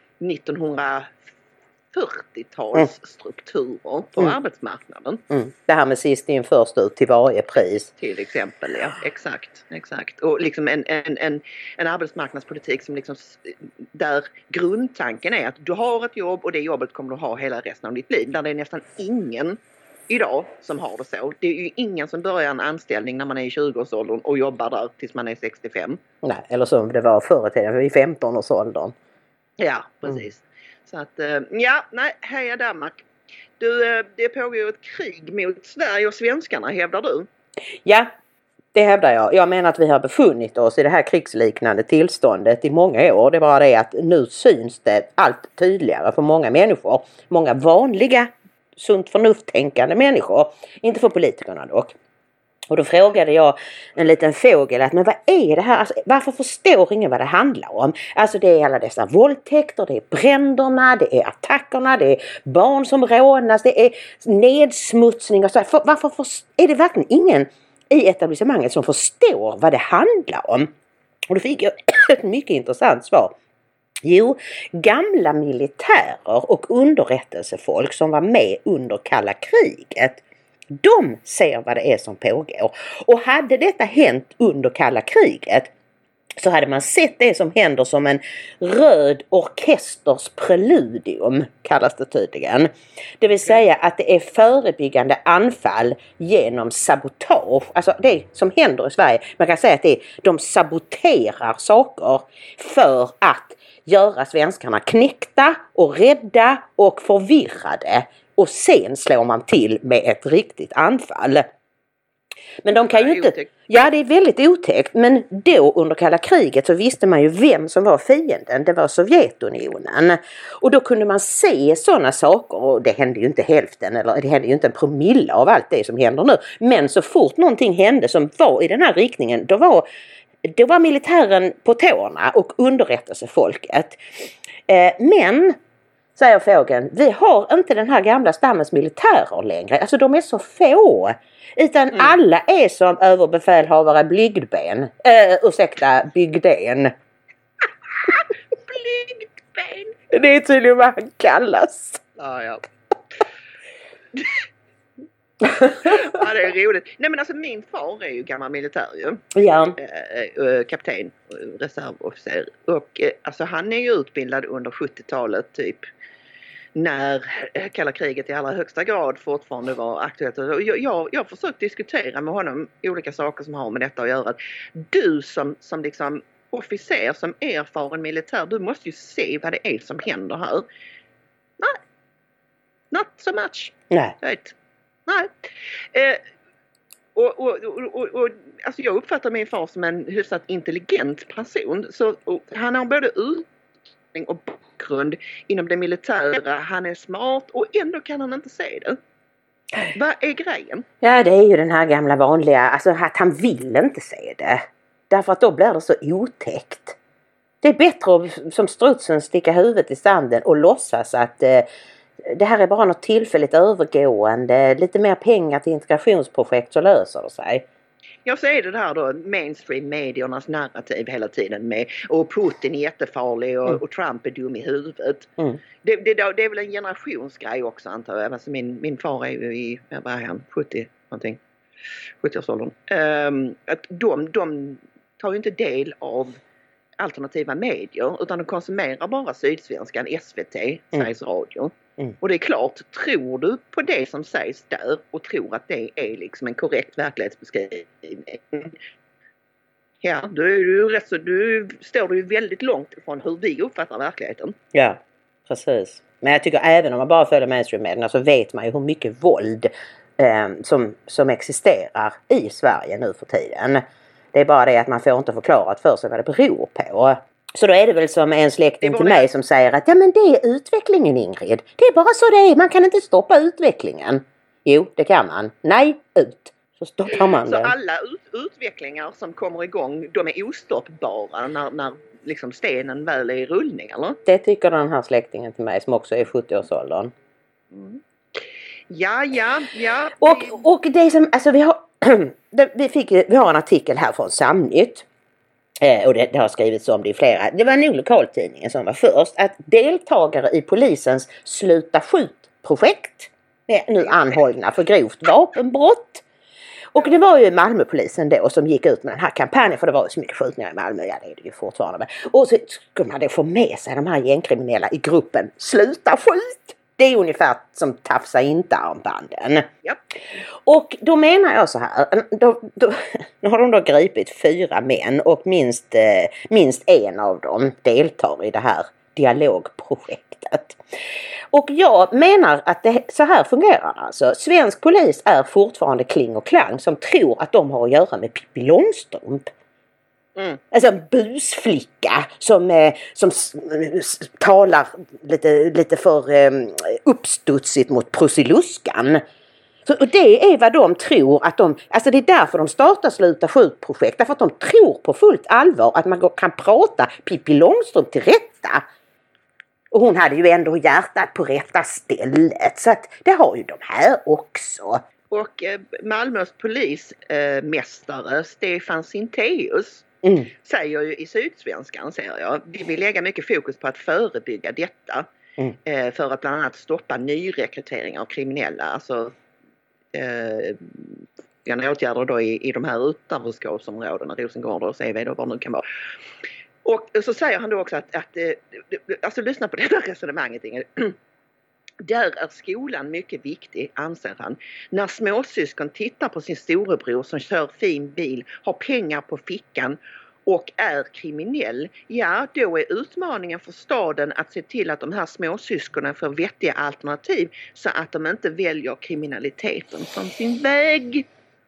Speaker 3: nittonhundrafyrtiotalsstrukturer på mm. arbetsmarknaden.
Speaker 2: Mm. Det här med sist in först ut till varje pris.
Speaker 3: Till exempel, ja. Exakt. exakt. Och liksom en, en, en, en arbetsmarknadspolitik som liksom, där grundtanken är att du har ett jobb och det jobbet kommer du ha hela resten av ditt liv. Där det är nästan ingen idag som har det så. Det är ju ingen som börjar en anställning när man är i tjugoårsåldern och jobbar där tills man är sextiofem.
Speaker 2: Nej, eller som det var förr i tiden, i femtonårsåldern.
Speaker 3: Ja, precis. Mm. Så att, ja, nej, heja Danmark. Du, det pågår ju ett krig mot Sverige och svenskarna, hävdar du?
Speaker 2: Ja, det hävdar jag. Jag menar att vi har befunnit oss i det här krigsliknande tillståndet i många år. Det är bara det att nu syns det allt tydligare för många människor. Många vanliga, sunt förnufttänkande människor. Inte för politikerna dock. Och då frågade jag en liten fågel att men vad är det här? Alltså, varför förstår ingen vad det handlar om? Alltså det är alla dessa våldtäkter, det är bränderna, det är attackerna, det är barn som rånas, det är nedsmutsning och så. För, varför för, är det verkligen ingen i etablissemanget som förstår vad det handlar om? Och då fick jag ett mycket intressant svar. Jo, gamla militärer och underrättelsefolk som var med under kalla kriget, de ser vad det är som pågår. Och hade detta hänt under kalla kriget så hade man sett det som händer som en röd orkesters preludium, kallas det tydligen. Det vill säga att det är förebyggande anfall genom sabotage. Alltså det som händer i Sverige, man kan säga att det är, de saboterar saker för att göra svenskarna knäckta och rädda och förvirrade. Och sen slår man till med ett riktigt anfall. Men de kan ju inte... Ja, det är väldigt otäckt. Men då under kalla kriget så visste man ju vem som var fienden. Det var Sovjetunionen. Och då kunde man se sådana saker. Och det hände ju inte hälften, eller det hände ju inte en promille av allt det som händer nu. Men så fort någonting hände som var i den här riktningen, då var, då var militären på tårna och underrättelsefolket. Eh, men... säger fågeln, vi har inte den här gamla stammens militärer längre. Alltså de är så få. Utan mm. alla är som överbefälhavare Blygdben. Uh, ursäkta, Bygden.
Speaker 3: Blygdben.
Speaker 2: Det är tydligen vad han kallas.
Speaker 3: Ja, ja. Ja, det är roligt. Nej, men alltså min far är ju gammal militär ju.
Speaker 2: Ja.
Speaker 3: Äh, kapten, reservofficer. Och äh, alltså han är ju utbildad under sjuttiotalet typ. När kalla kriget i allra högsta grad fortfarande var aktuellt. Jag, jag, jag har försökt diskutera med honom olika saker som har med detta att göra. Du som, som liksom officer, som erfaren militär, du måste ju se vad det är som händer här. Nej, not so much.
Speaker 2: Nej.
Speaker 3: Right. Nej. Eh, och, och, och, och, och alltså jag uppfattar min far som en hyfsat intelligent person. Så han har både utbildning och bakgrund inom det militära. Han är smart och ändå kan han inte se det. Vad är grejen?
Speaker 2: Ja, det är ju den här gamla vanliga, alltså att han vill inte se det. Därför att då blir det så otäckt. Det är bättre att som strutsen sticka huvudet i sanden och låtsas att eh, det här är bara något tillfälligt övergående. Lite mer pengar till integrationsprojekt så löser det sig.
Speaker 3: Jag ser det här då, mainstream-mediernas narrativ hela tiden med och Putin är jättefarlig och, mm. och Trump är dum i huvudet. Mm. Det, det, det är väl en generationsgrej också antar jag. Alltså min, min far är ju i, vad är han, sjuttio någonting, sjuttioårsåldern. Um, att de, de tar ju inte del av alternativa medier utan de konsumerar bara Sydsvenskan, S V T, mm. Sveriges Radio. Mm. Och det är klart, tror du på det som sägs där och tror att det är liksom en korrekt verklighetsbeskrivning, ja, då är du rätt så, du står du ju väldigt långt ifrån hur vi uppfattar verkligheten.
Speaker 2: Ja, precis. Men jag tycker även om man bara följer mainstream-medierna så vet man ju hur mycket våld eh, som, som existerar i Sverige nu för tiden. Det är bara det att man får inte förklarat för sig vad det beror på. Så då är det väl som en släkting till mig som säger att ja men det är utvecklingen Ingrid. Det är bara så det är, man kan inte stoppa utvecklingen. Jo, det kan man. Nej, ut. Så stoppar man
Speaker 3: så
Speaker 2: den.
Speaker 3: Så alla ut- utvecklingar som kommer igång, de är ostoppbara när, när liksom stenen väl är i rullning, eller?
Speaker 2: Det tycker den här släktingen till mig som också är sjuttioårsåldern.
Speaker 3: Mm. Ja, ja, ja.
Speaker 2: Och, och det som, alltså vi har, vi, fick, vi har en artikel här från Samnytt. Eh, och det, det har skrivits om det i flera. Det var nog lokaltidningen som var först. Att deltagare i polisens sluta skjut-projekt är nu anhållna för grovt vapenbrott. Och det var ju Malmöpolisen då som gick ut med den här kampanjen. För det var ju så mycket skjutningar i Malmö. Ja, det är det ju fortfarande. Och så skulle man då få med sig de här gängkriminella i gruppen. Sluta skjut! Det är ungefär som tafsa inte armbanden.
Speaker 3: Ja.
Speaker 2: Och då menar jag så här. Då, då, nu har de då gripit fyra män och minst, eh, minst en av dem deltar i det här dialogprojektet. Och jag menar att det, så här fungerar alltså. Svensk polis är fortfarande kling och klang som tror att de har att göra med Pippi Långstrump. Mm. Alltså en busflicka som, eh, som s- s- talar lite, lite för eh, uppstudsigt mot Prussiluskan. Så, och det är vad de tror att de, alltså det är därför de startar sluta skjut-projekt. Därför att de tror på fullt allvar att man kan prata Pippi Långstrump till rätta. Och hon hade ju ändå hjärtat på rätta stället. Så att det har ju de här också.
Speaker 3: Och eh, Malmös polismästare eh, Stefan Sintéus
Speaker 2: Mm.
Speaker 3: Säger ju i Sydsvenskan, säger jag. Vi vill lägga mycket fokus på att förebygga detta.
Speaker 2: Mm.
Speaker 3: Eh, för att bland annat stoppa nyrekrytering av kriminella. Alltså eh, åtgärder då i, i de här utanförskapsområdena, Rosengård och C V då, vad det nu kan vara. Och så säger han då också att, att eh, alltså lyssna på det här resonemanget, Ingrid. Där är skolan mycket viktig, anser han. När småsyskon tittar på sin storebror som kör fin bil, har pengar på fickan och är kriminell, ja då är utmaningen för staden att se till att de här småsyskonen får vettiga alternativ så att de inte väljer kriminaliteten som sin väg.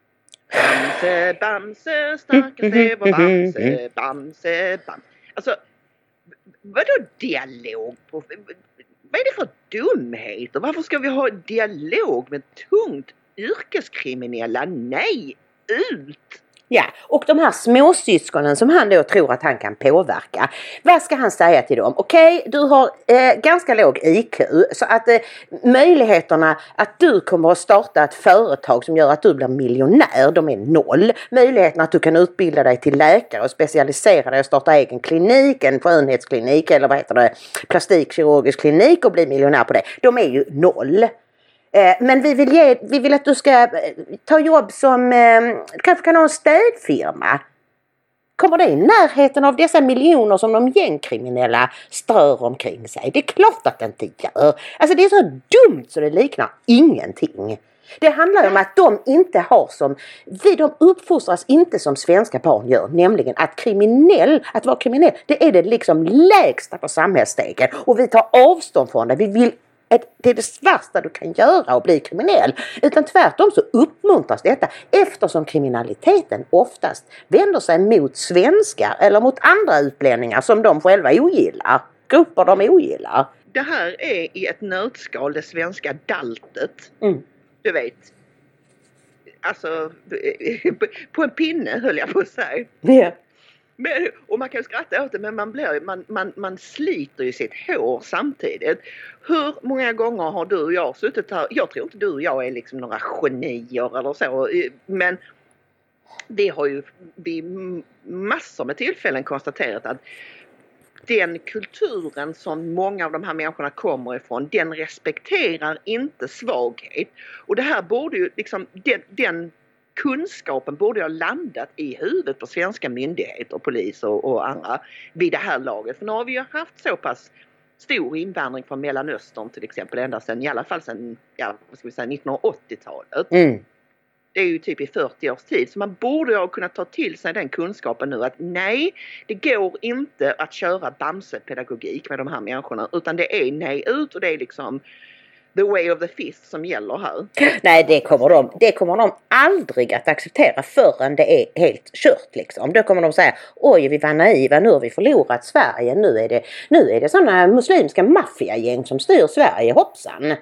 Speaker 3: Bamse, Bamse, starkaste var Bamse, Bamse, Bamse. Alltså, vadå dialog på... Vad är det för dumheter? Varför ska vi ha dialog med tungt yrkeskriminella? Nej, ut!
Speaker 2: Ja, och de här småsyskonen som han då tror att han kan påverka. Vad ska han säga till dem? Okej, okay, du har eh, ganska låg I Q så att eh, möjligheterna att du kommer att starta ett företag som gör att du blir miljonär, de är noll. Möjligheterna att du kan utbilda dig till läkare och specialisera dig och starta egen klinik, en skönhetsklinik eller vad heter det, plastikkirurgisk klinik och bli miljonär på det. De är ju noll. Men vi vill, ge, vi vill att du ska ta jobb som, eh, kanske kan ha en städfirma. Kommer det i närheten av dessa miljoner som de gängkriminella strör omkring sig? Det är klart att det inte gör. Alltså det är så dumt så det liknar ingenting. Det handlar om att de inte har som, vi de uppfostras inte som svenska barn gör, nämligen att kriminell, att vara kriminell, det är det liksom lägsta på samhällsstegen. Och vi tar avstånd från det, vi vill det är det värsta du kan göra att bli kriminell. Utan tvärtom så uppmuntras detta eftersom kriminaliteten oftast vänder sig mot svenskar eller mot andra utlänningar som de själva ogillar. Grupper de ogillar.
Speaker 3: Det här är i ett nötskal det svenska daltet.
Speaker 2: Mm.
Speaker 3: Du vet. Alltså på en pinne höll jag på att säga.
Speaker 2: Yeah.
Speaker 3: Men, och man kan ju skratta åt det, men man, blir, man, man, man sliter ju sitt hår samtidigt. Hur många gånger har du och jag suttit här? Jag tror inte du och jag är liksom några genier eller så. Men det har ju vid massor med tillfällen konstaterat att den kulturen som många av de här människorna kommer ifrån, den respekterar inte svaghet. Och det här borde ju liksom, den... den kunskapen borde ha landat i huvudet på svenska myndigheter, polis och, och andra vid det här laget. För nu har vi ju haft så pass stor invandring från Mellanöstern till exempel ända sedan, i alla fall sedan, ja, vad ska vi säga, nittonhundraåttiotalet.
Speaker 2: Mm.
Speaker 3: Det är ju typ i fyrtio års tid. Så man borde ju ha kunnat ta till sig den kunskapen nu att nej, det går inte att köra Bamse-pedagogik med de här människorna, utan det är nej ut och det är liksom the way of the fist som gäller här.
Speaker 2: Nej, det kommer de, det kommer de aldrig att acceptera förrän det är helt kört liksom. Då kommer de säga, oj vi var naiva, nu har vi förlorat Sverige, nu är det, nu är det sådana muslimska maffiagäng som styr Sverige, hoppsan.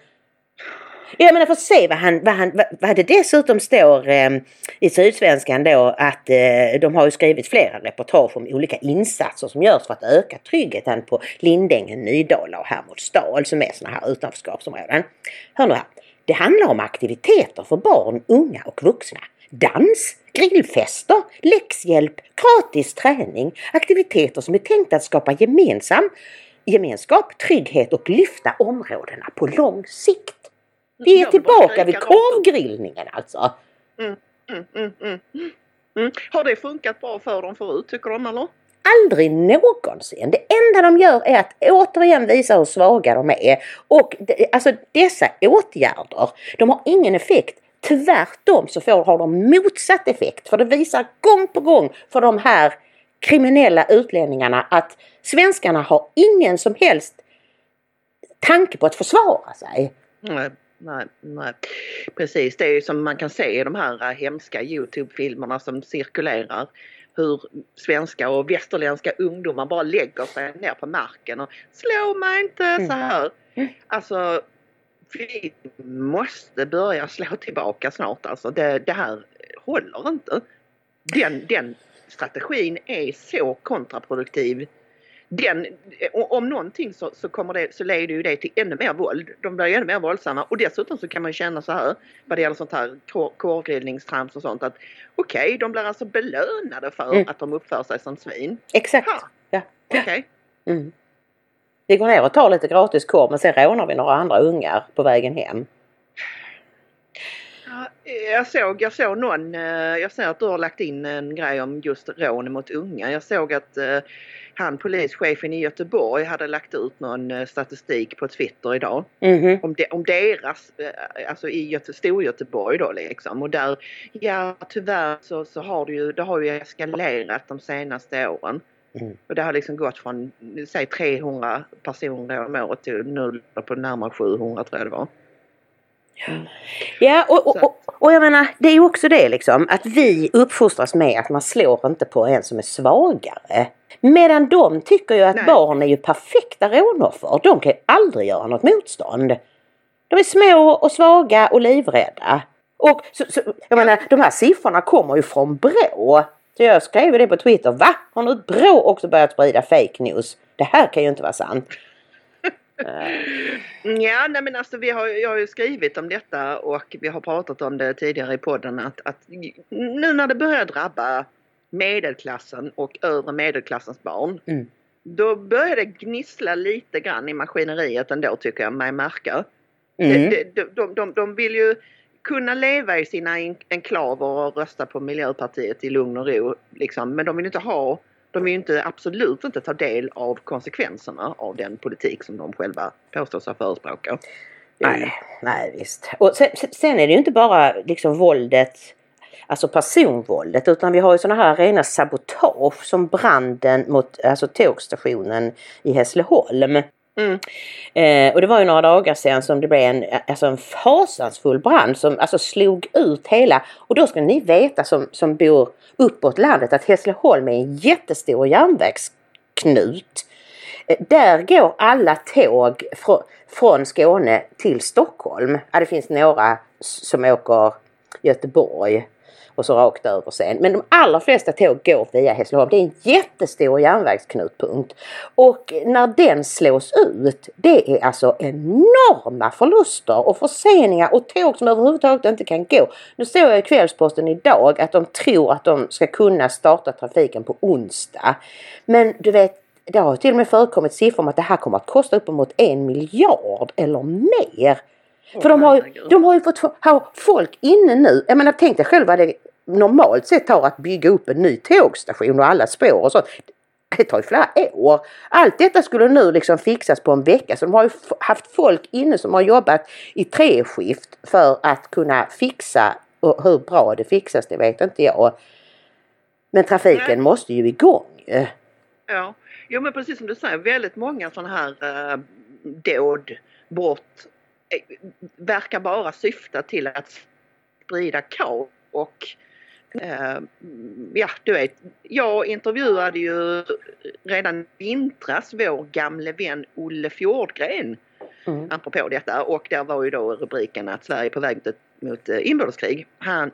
Speaker 2: Jag menar, för att se vad, han, vad, han, vad, vad det dessutom står eh, i Sydsvenskan då, att eh, de har ju skrivit flera reportage om olika insatser som görs för att öka tryggheten på Lindängen, Nydala och Hermodsdal som är såna här utanförskapsområden. Hör nu här, det handlar om aktiviteter för barn, unga och vuxna. Dans, grillfester, läxhjälp, gratis träning, aktiviteter som är tänkta att skapa gemensam, gemenskap, trygghet och lyfta områdena på lång sikt. Vi är tillbaka vid korvgrillningen alltså.
Speaker 3: Mm, mm, mm, mm, mm. Har det funkat bra för dem förut, tycker de eller?
Speaker 2: Aldrig någonsin. Det enda de gör är att återigen visa hur svaga de är. Och det, alltså dessa åtgärder, de har ingen effekt. Tvärtom så får, har de motsatt effekt. För det visar gång på gång för de här kriminella utlänningarna att svenskarna har ingen som helst tanke på att försvara sig.
Speaker 3: Nej. Nej, nej, precis. Det är ju som man kan se i de här hemska YouTube-filmerna som cirkulerar. Hur svenska och västerländska ungdomar bara lägger sig ner på marken och slå mig inte så här. Alltså, vi måste börja slå tillbaka snart. Alltså, det, det här håller inte. Den, den strategin är så kontraproduktiv den, om någonting så, så, kommer det, så leder ju det till ännu mer våld. De blir ännu mer våldsamma. Och dessutom så kan man känna så här, vad det gäller sånt här korvgrillningstrams och sånt, att okej, okay, de blir alltså belönade för mm. att de uppför sig som svin.
Speaker 2: Exakt. Ha. Ja.
Speaker 3: Okej. Okay.
Speaker 2: Mm. Vi går ner och tar lite gratis korv, men sen rånar vi några andra ungar på vägen hem.
Speaker 3: Jag såg, jag såg någon, jag ser att du har lagt in en grej om just rån mot unga. Jag såg att han, polischefen i Göteborg, hade lagt ut någon statistik på Twitter idag. Mm-hmm. Om, de, om deras, alltså i Göte, Storgöteborg då liksom. Och där, ja tyvärr så, så har det ju, det har ju eskalerat de senaste åren. Mm. Och det har liksom gått från, säg trehundra personer om året till nu på närmare sjuhundra tror jag det var.
Speaker 2: Mm. Ja, och, och, och, och jag menar, det är ju också det liksom, att vi uppfostras med att man slår inte på en som är svagare. Medan de tycker ju att Nej. barn är ju perfekta rånoffer. De kan ju aldrig göra något motstånd. De är små och svaga och livrädda. Och så, så, jag menar, de här siffrorna kommer ju från Brå. Så jag skrev det på Twitter. Va? Har nu Brå också börjat sprida fake news? Det här kan ju inte vara sant.
Speaker 3: Ja, nej men alltså vi har, jag har ju skrivit om detta och vi har pratat om det tidigare i podden att, att nu när det börjar drabba medelklassen och övre medelklassens barn mm. då börjar det gnissla lite grann i maskineriet ändå tycker jag mig märka. Mm. De, de, de, de, de vill ju kunna leva i sina enklaver och rösta på Miljöpartiet i lugn och ro liksom, men de vill inte ha De vill ju inte, absolut inte ta del av konsekvenserna av den politik som de själva påstår sig förespråka.
Speaker 2: Nej, nej visst. Och sen, sen är det ju inte bara liksom våldet, alltså personvåldet, utan vi har ju sådana här rena sabotage som branden mot alltså tågstationen i Hässleholm. Mm. Eh, och det var ju några dagar sedan som det blev en, alltså en fasansfull brand som alltså slog ut hela, och då ska ni veta som, som bor uppåt landet att Hässleholm är en jättestor järnvägsknut. Eh, där går alla tåg fr- från Skåne till Stockholm. Ja, det finns några som åker Göteborg och så rakt över sen. Men de allra flesta tåg går via Hässleholm. Det är en jättestor järnvägsknutpunkt. Och när den slås ut, det är alltså enorma förluster och förseningar och tåg som överhuvudtaget inte kan gå. Nu såg jag i Kvällsposten idag att de tror att de ska kunna starta trafiken på onsdag. Men du vet, det har till och med förekommit siffror om att det här kommer att kosta uppemot en miljard eller mer. Oh, För de har, ju, de har ju fått ha folk inne nu. Jag menar, tänk dig själv vad det normalt sett tar att bygga upp en ny tågstation och alla spår och sånt. Det tar ju flera år. Allt detta skulle nu liksom fixas på en vecka. Så de har ju f- haft folk inne som har jobbat i tre skift för att kunna fixa. Och hur bra det fixas, det vet inte jag. Men trafiken Nej. måste ju igång.
Speaker 3: Ja, jo, men precis som du säger, väldigt många sådana här äh, dåd, brott verkar bara syfta till att sprida kaos och eh, ja, du vet, jag intervjuade ju redan vintras vår gamle vän Olle Fjordgren mm. apropå detta, och där var ju då rubriken att Sverige är på väg mot, mot inbördeskrig. Han,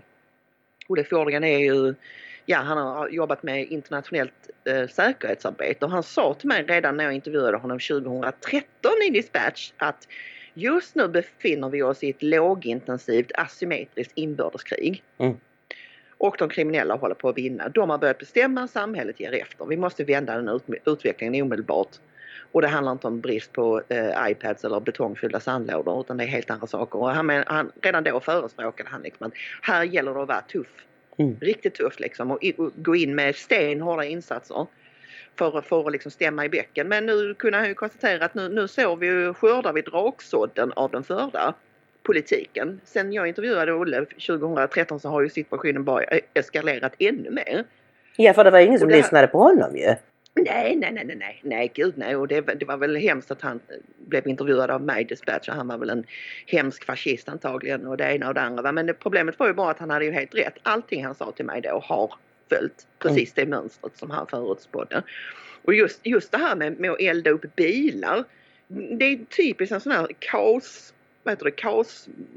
Speaker 3: Olle Fjordgren är ju, ja, han har jobbat med internationellt eh, säkerhetsarbete, och han sa till mig redan när jag intervjuade honom tjugohundratretton i Dispatch att just nu befinner vi oss i ett lågintensivt asymmetriskt inbördeskrig. Mm. Och de kriminella håller på att vinna. De har börjat bestämma, samhället ger efter. Vi måste vända den ut- utvecklingen omedelbart. Och det handlar inte om brist på eh, iPads eller betongfyllda sandlådor, utan det är helt andra saker. Och han, men, han, redan då förespråkade han liksom att här gäller det att vara tuff. Mm. Riktigt tuff liksom. Och, och gå in med stenhårda insatser. För, för att liksom stämma i bäcken. Men nu kunde han ju konstatera att nu, nu såg vi ju skördar vid draksådden av den förda politiken. Sen jag intervjuade Olle tjugohundratretton så har ju situationen bara eskalerat ännu mer.
Speaker 2: Ja, för det var ingen som här... lyssnade på honom ju.
Speaker 3: Nej, nej, nej, nej, nej, nej, gud nej. Och det, det var väl hemskt att han blev intervjuad av mig, Dispatch. Han var väl en hemsk fascist antagligen och det ena och det andra. Men det, problemet var ju bara att han hade ju helt rätt. Allting han sa till mig då har följt precis det mönstret som han förutspådde. Och just, just det här med, med att elda upp bilar, det är typiskt en sån här kaos, vad heter det, kaos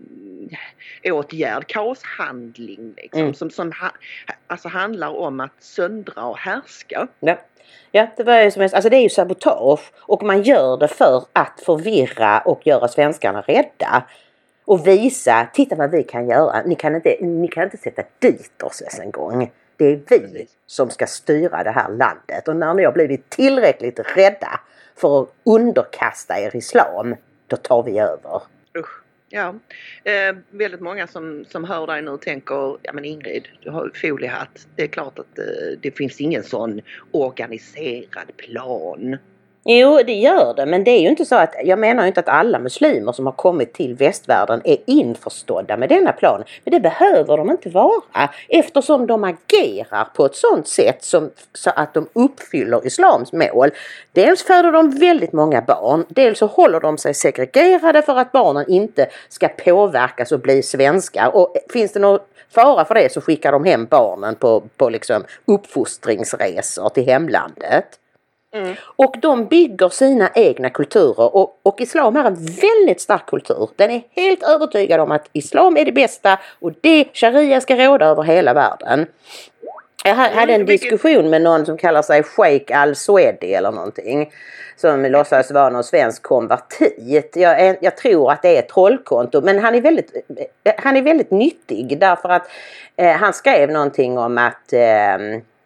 Speaker 3: åtgärd, kaoshandling liksom, mm. som, som ha, alltså handlar om att söndra och härska.
Speaker 2: Ja. Ja, det var ju som alltså det är ju sabotage och man gör det för att förvirra och göra svenskarna rädda. Och visa, titta vad vi kan göra. Ni kan inte, ni kan inte sätta dit oss en gång. Det är vi som ska styra det här landet. Och när ni har blivit tillräckligt rädda för att underkasta er islam, då tar vi över.
Speaker 3: Usch. Ja, eh, väldigt många som, som hör dig nu tänker, ja men Ingrid, du har foliehatt. Det är klart att eh, det finns ingen sån organiserad plan.
Speaker 2: Jo, det gör det, men det är ju inte så att, jag menar ju inte att alla muslimer som har kommit till västvärlden är införstådda med denna plan. Men det behöver de inte vara, eftersom de agerar på ett sådant sätt som, så att de uppfyller islams mål. Dels föder de väldigt många barn, dels så håller de sig segregerade för att barnen inte ska påverkas och bli svenskar. Och finns det någon fara för det så skickar de hem barnen på, på liksom uppfostringsresor till hemlandet. Mm. Och de bygger sina egna kulturer och, och islam är en väldigt stark kultur. Den är helt övertygad om att islam är det bästa och det sharia ska råda över hela världen. Jag hade en diskussion med någon som kallar sig Sheikh Al-Swedi eller någonting. Som låtsas vara någon svensk konvertit. Jag, jag tror att det är ett trollkonto. Men han är väldigt, han är väldigt nyttig därför att eh, han skrev någonting om att... Eh,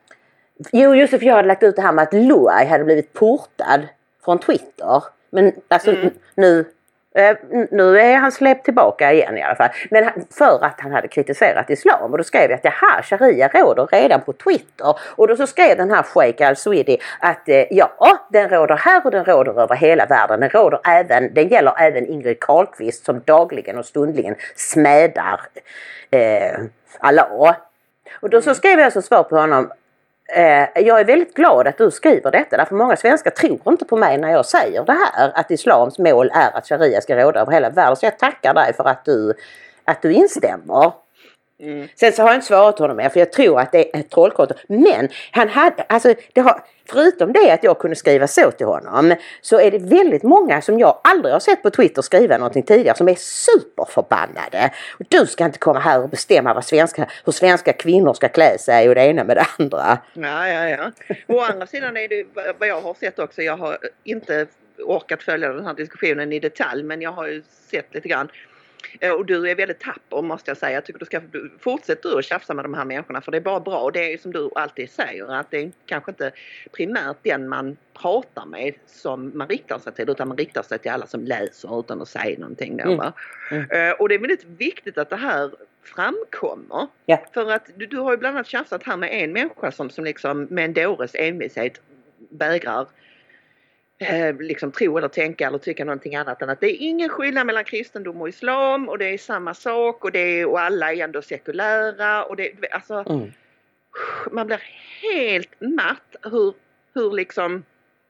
Speaker 2: Jo, just för jag hade lagt ut det här med att Luai hade blivit portad från Twitter. Men alltså mm. nu, eh, nu är han släppt tillbaka igen i alla fall. Men för att han hade kritiserat islam. Och då skrev jag att det här sharia råder redan på Twitter. Och då så skrev den här Sheikh Al-Swedi att eh, ja, den råder här och den råder över hela världen. Den, råder även, den gäller även Ingrid Carlqvist som dagligen och stundligen smädar eh, Allah. Och då så skrev jag som svar på honom: jag är väldigt glad att du skriver detta, därför många svenskar tror inte på mig när jag säger det här, att islams mål är att sharia ska råda över hela världen. Så jag tackar dig för att du, att du instämmer. Mm. Sen så har jag inte svarat honom mer för jag tror att det är ett trollkonto. Men han hade, alltså det har, förutom det att jag kunde skriva så till honom, så är det väldigt många som jag aldrig har sett på Twitter skriva någonting tidigare som är superförbannade. Och du ska inte komma här och bestämma vad svenska, hur svenska kvinnor ska klä sig och det ena med det andra.
Speaker 3: Ja, ja, ja. Å andra sidan är det vad jag har sett också, jag har inte orkat följa den här diskussionen i detalj, men jag har ju sett lite grann. Och du är väldigt tapper måste jag säga. Jag tycker du ska fortsätta att tjafsa med de här människorna för det är bara bra. Och det är ju som du alltid säger att det är kanske inte primärt den man pratar med som man riktar sig till utan man riktar sig till alla som läser utan att säga någonting. Då, va? Mm. Mm. Och det är väldigt viktigt att det här framkommer. Yeah. För att du, du har ju bland annat tjafsat här med en människa som, som liksom med en dåres envishet vägrar Eh, liksom tro eller tänka eller tycka någonting annat än att det är ingen skillnad mellan kristendom och islam och det är samma sak och, det är, och alla är ändå sekulära och det, alltså mm. man blir helt matt hur, hur liksom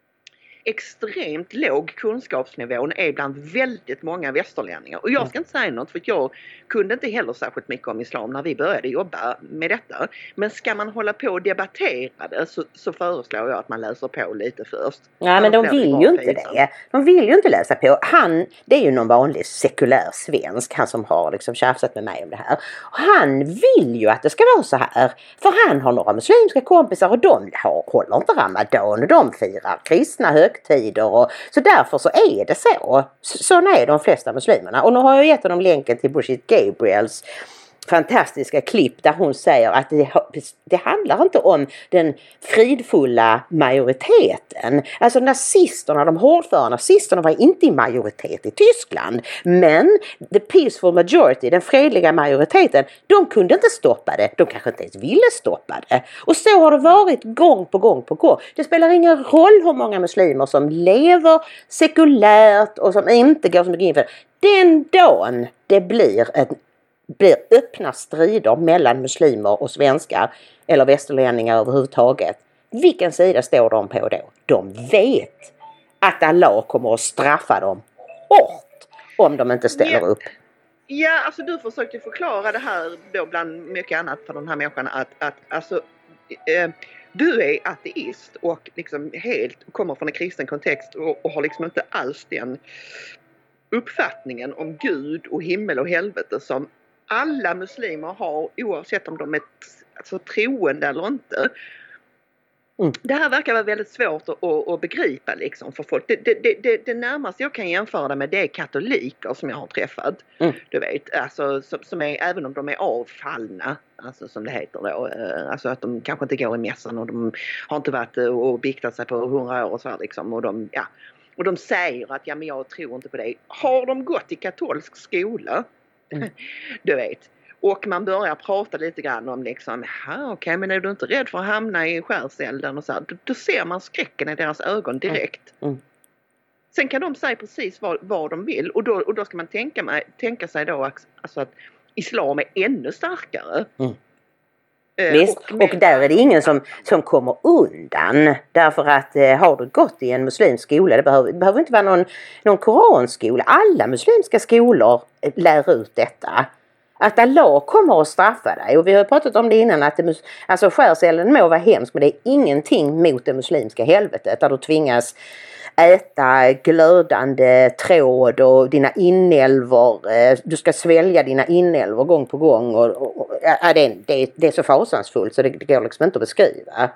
Speaker 3: extremt låg kunskapsnivån är bland väldigt många västerlänningar. Och jag ska inte säga något för jag kunde inte heller särskilt mycket om islam när vi började jobba med detta. Men ska man hålla på och debattera det så, så föreslår jag att man läser på lite först.
Speaker 2: Ja, men de vill ju inte det. De vill ju inte läsa på. Han, det är ju någon vanlig sekulär svensk, han som har liksom tjafsat med mig om det här. Och han vill ju att det ska vara så här. För han har några muslimska kompisar och de har, håller inte ramadan och de firar kristna högtider. Och, så därför så är det så. Såna är de flesta muslimerna. Och nu har jag gett dem länken till Brigitte Gabriels fantastiska klipp där hon säger att det, det handlar inte om den fridfulla majoriteten. Alltså nazisterna, de hårdföra nazisterna var inte i majoritet i Tyskland. Men the peaceful majority, den fredliga majoriteten, de kunde inte stoppa det. De kanske inte ens ville stoppa det. Och så har det varit gång på gång på gång. Det spelar ingen roll hur många muslimer som lever sekulärt och som inte går så mycket in för det. Den dagen det blir ett blir öppna strider mellan muslimer och svenskar eller västerlänningar överhuvudtaget. Vilken sida står de på då? De vet att Allah kommer att straffa dem hårt om de inte ställer
Speaker 3: ja.
Speaker 2: upp.
Speaker 3: Ja, alltså du försökte förklara det här då bland mycket annat för de här människorna att, att alltså eh, du är ateist och liksom helt kommer från en kristen kontext och, och har liksom inte alls den uppfattningen om Gud och himmel och helvete som alla muslimer har, oavsett om de är alltså, troende eller inte. Mm. Det här verkar vara väldigt svårt att, att, att begripa liksom för folk. Det, det, det, det närmaste jag kan jämföra med, det är katoliker som jag har träffat. Mm. Du vet, alltså som, som är, även om de är avfallna, alltså som det heter då, alltså att de kanske inte går i mässan och de har inte varit och biktat sig på hundra år och så här liksom, och de, ja, och de säger att ja, men jag tror inte på det. Har de gått i katolsk skola, mm. du vet, och man börjar prata lite grann om liksom, okej, okay, men är du inte rädd för att hamna i skärselden och så här, då, då ser man skräcken i deras ögon direkt. Mm. Mm. Sen kan de säga precis vad, vad de vill, och då, och då ska man tänka, mig, tänka sig då alltså att islam är ännu starkare. Mm.
Speaker 2: Visst, och, med, och där är det ingen som, som kommer undan, därför att eh, har du gått i en muslimsk skola, det behöver, det behöver inte vara någon, någon koranskola, alla muslimska skolor lär ut detta. Att Allah kommer att straffa dig. Och vi har pratat om det innan. Att det, alltså skärselden må vara hemskt. Men det är ingenting mot det muslimska helvetet. Där du tvingas äta glödande tråd och dina inälvor. Du ska svälja dina inälvor gång på gång. Och, och, och, ja, det, det, det är så fasansfullt så det, det går liksom inte att beskriva.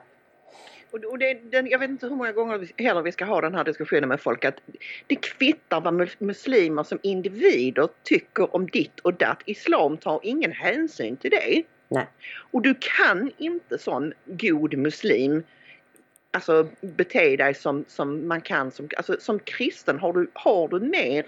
Speaker 3: Och det, den, jag vet inte hur många gånger heller vi ska ha den här diskussionen med folk, att det kvittar vad muslimer som individer tycker om ditt och datt. Islam tar ingen hänsyn till det.
Speaker 2: Nej.
Speaker 3: Och du kan inte som god muslim alltså bete dig som, som man kan som, alltså, som kristen har du, har du mer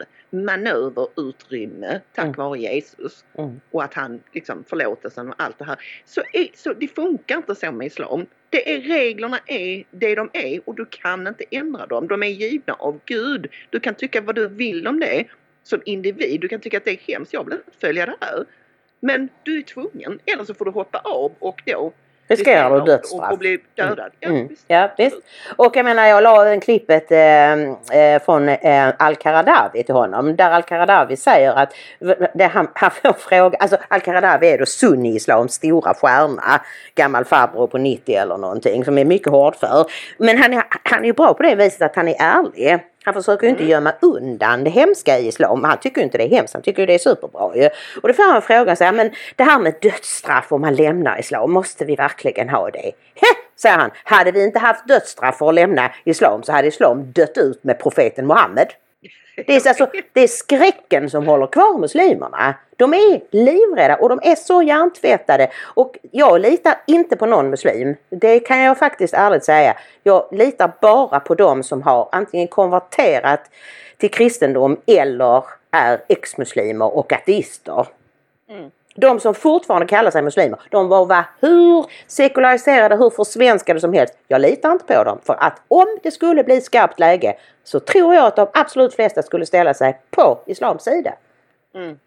Speaker 3: manöverutrymme tack mm. vare Jesus mm. och att han liksom förlåtelsen och allt det här. Så, är, så det funkar inte så med islam. Det är, reglerna är det de är och du kan inte ändra dem. De är givna av Gud. Du kan tycka vad du vill om det som individ. Du kan tycka att det är hemskt, jag vill inte följa det här. Men du är tvungen, eller så får du hoppa av och då
Speaker 2: riskerar du dödsstraff.
Speaker 3: Och bli dödad. Ja,
Speaker 2: mm. visst. Ja, visst. Och jag menar, jag la en klippet eh, eh, från eh, Al-Qaradawi till honom. Där Al-Qaradawi säger att det, han, han får fråga, alltså Al-Qaradawi är då sunni-islams stora stjärna. Gammal farbror på nittio eller någonting som är mycket hård för. Men han är, han är ju bra på det viset att han är ärlig. Han försöker ju inte mm. gömma undan det hemska i islam. Han tycker ju inte det är hemskt. Han tycker ju det är superbra. Ju. Och då får han fråga sig, men det här med dödsstraff om man lämnar islam, måste vi verkligen ha det? Hä, säger han. Hade vi inte haft dödsstraff för att lämna islam så hade islam dött ut med profeten Muhammed. Det är, alltså, det är skräcken som håller kvar muslimerna. De är livrädda och de är så hjärntvättade. Och jag litar inte på någon muslim. Det kan jag faktiskt ärligt säga. Jag litar bara på dem som har antingen konverterat till kristendom eller är ex-muslimer och ateister. Mm. De som fortfarande kallar sig muslimer, de var, var hur sekulariserade, hur försvenskade som helst. Jag litar inte på dem. För att om det skulle bli skarpt läge så tror jag att de absolut flesta skulle ställa sig på islams sida.
Speaker 3: Mm.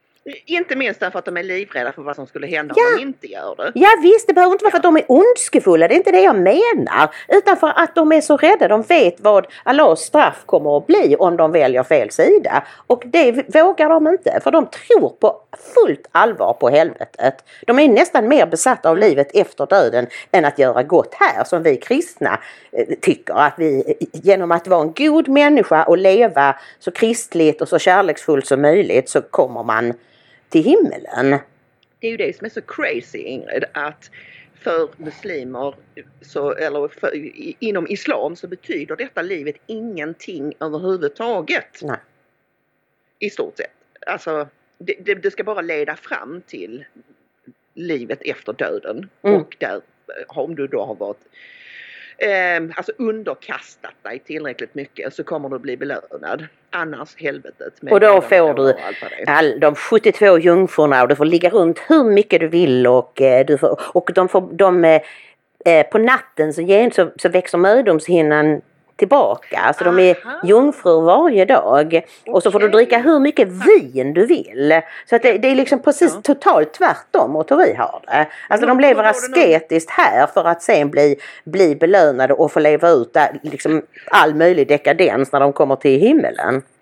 Speaker 3: Inte minst därför att de är livrädda för vad som skulle hända
Speaker 2: ja.
Speaker 3: om de inte gör det.
Speaker 2: Ja visst, det behöver inte vara för att de är ondskefulla. Det är inte det jag menar. Utan för att de är så rädda. De vet vad Allahs straff kommer att bli om de väljer fel sida. Och det vågar de inte. För de tror på fullt allvar på helvetet. De är nästan mer besatta av livet efter döden än att göra gott här. Som vi kristna tycker. Att vi genom att vara en god människa och leva så kristligt och så kärleksfullt som möjligt så kommer man till himmelen.
Speaker 3: Det är ju det som är så crazy, Ingrid, att för muslimer så, eller för, inom islam så betyder detta livet ingenting överhuvudtaget.
Speaker 2: Nej.
Speaker 3: I stort sett. Alltså det, det, det ska bara leda fram till livet efter döden. Mm. Och där, om du då har varit Eh, alltså underkastat dig tillräckligt mycket så kommer du bli belönad. Annars helvetet.
Speaker 2: Och då får du all, de sjuttiotvå jungfrurna och du får ligga runt hur mycket du vill och, eh, du får, och de får, de, eh, på natten så, gen, så, så växer mödomshinnan tillbaka. Alltså de är jungfrur varje dag. Okay. Och så får du dricka hur mycket vin du vill. Så att det, det är liksom precis ja. totalt tvärtom mot hur vi har det. Alltså de lever asketiskt här för att sen bli, bli belönade och få leva ut där, liksom all möjlig dekadens när de kommer till himmelen.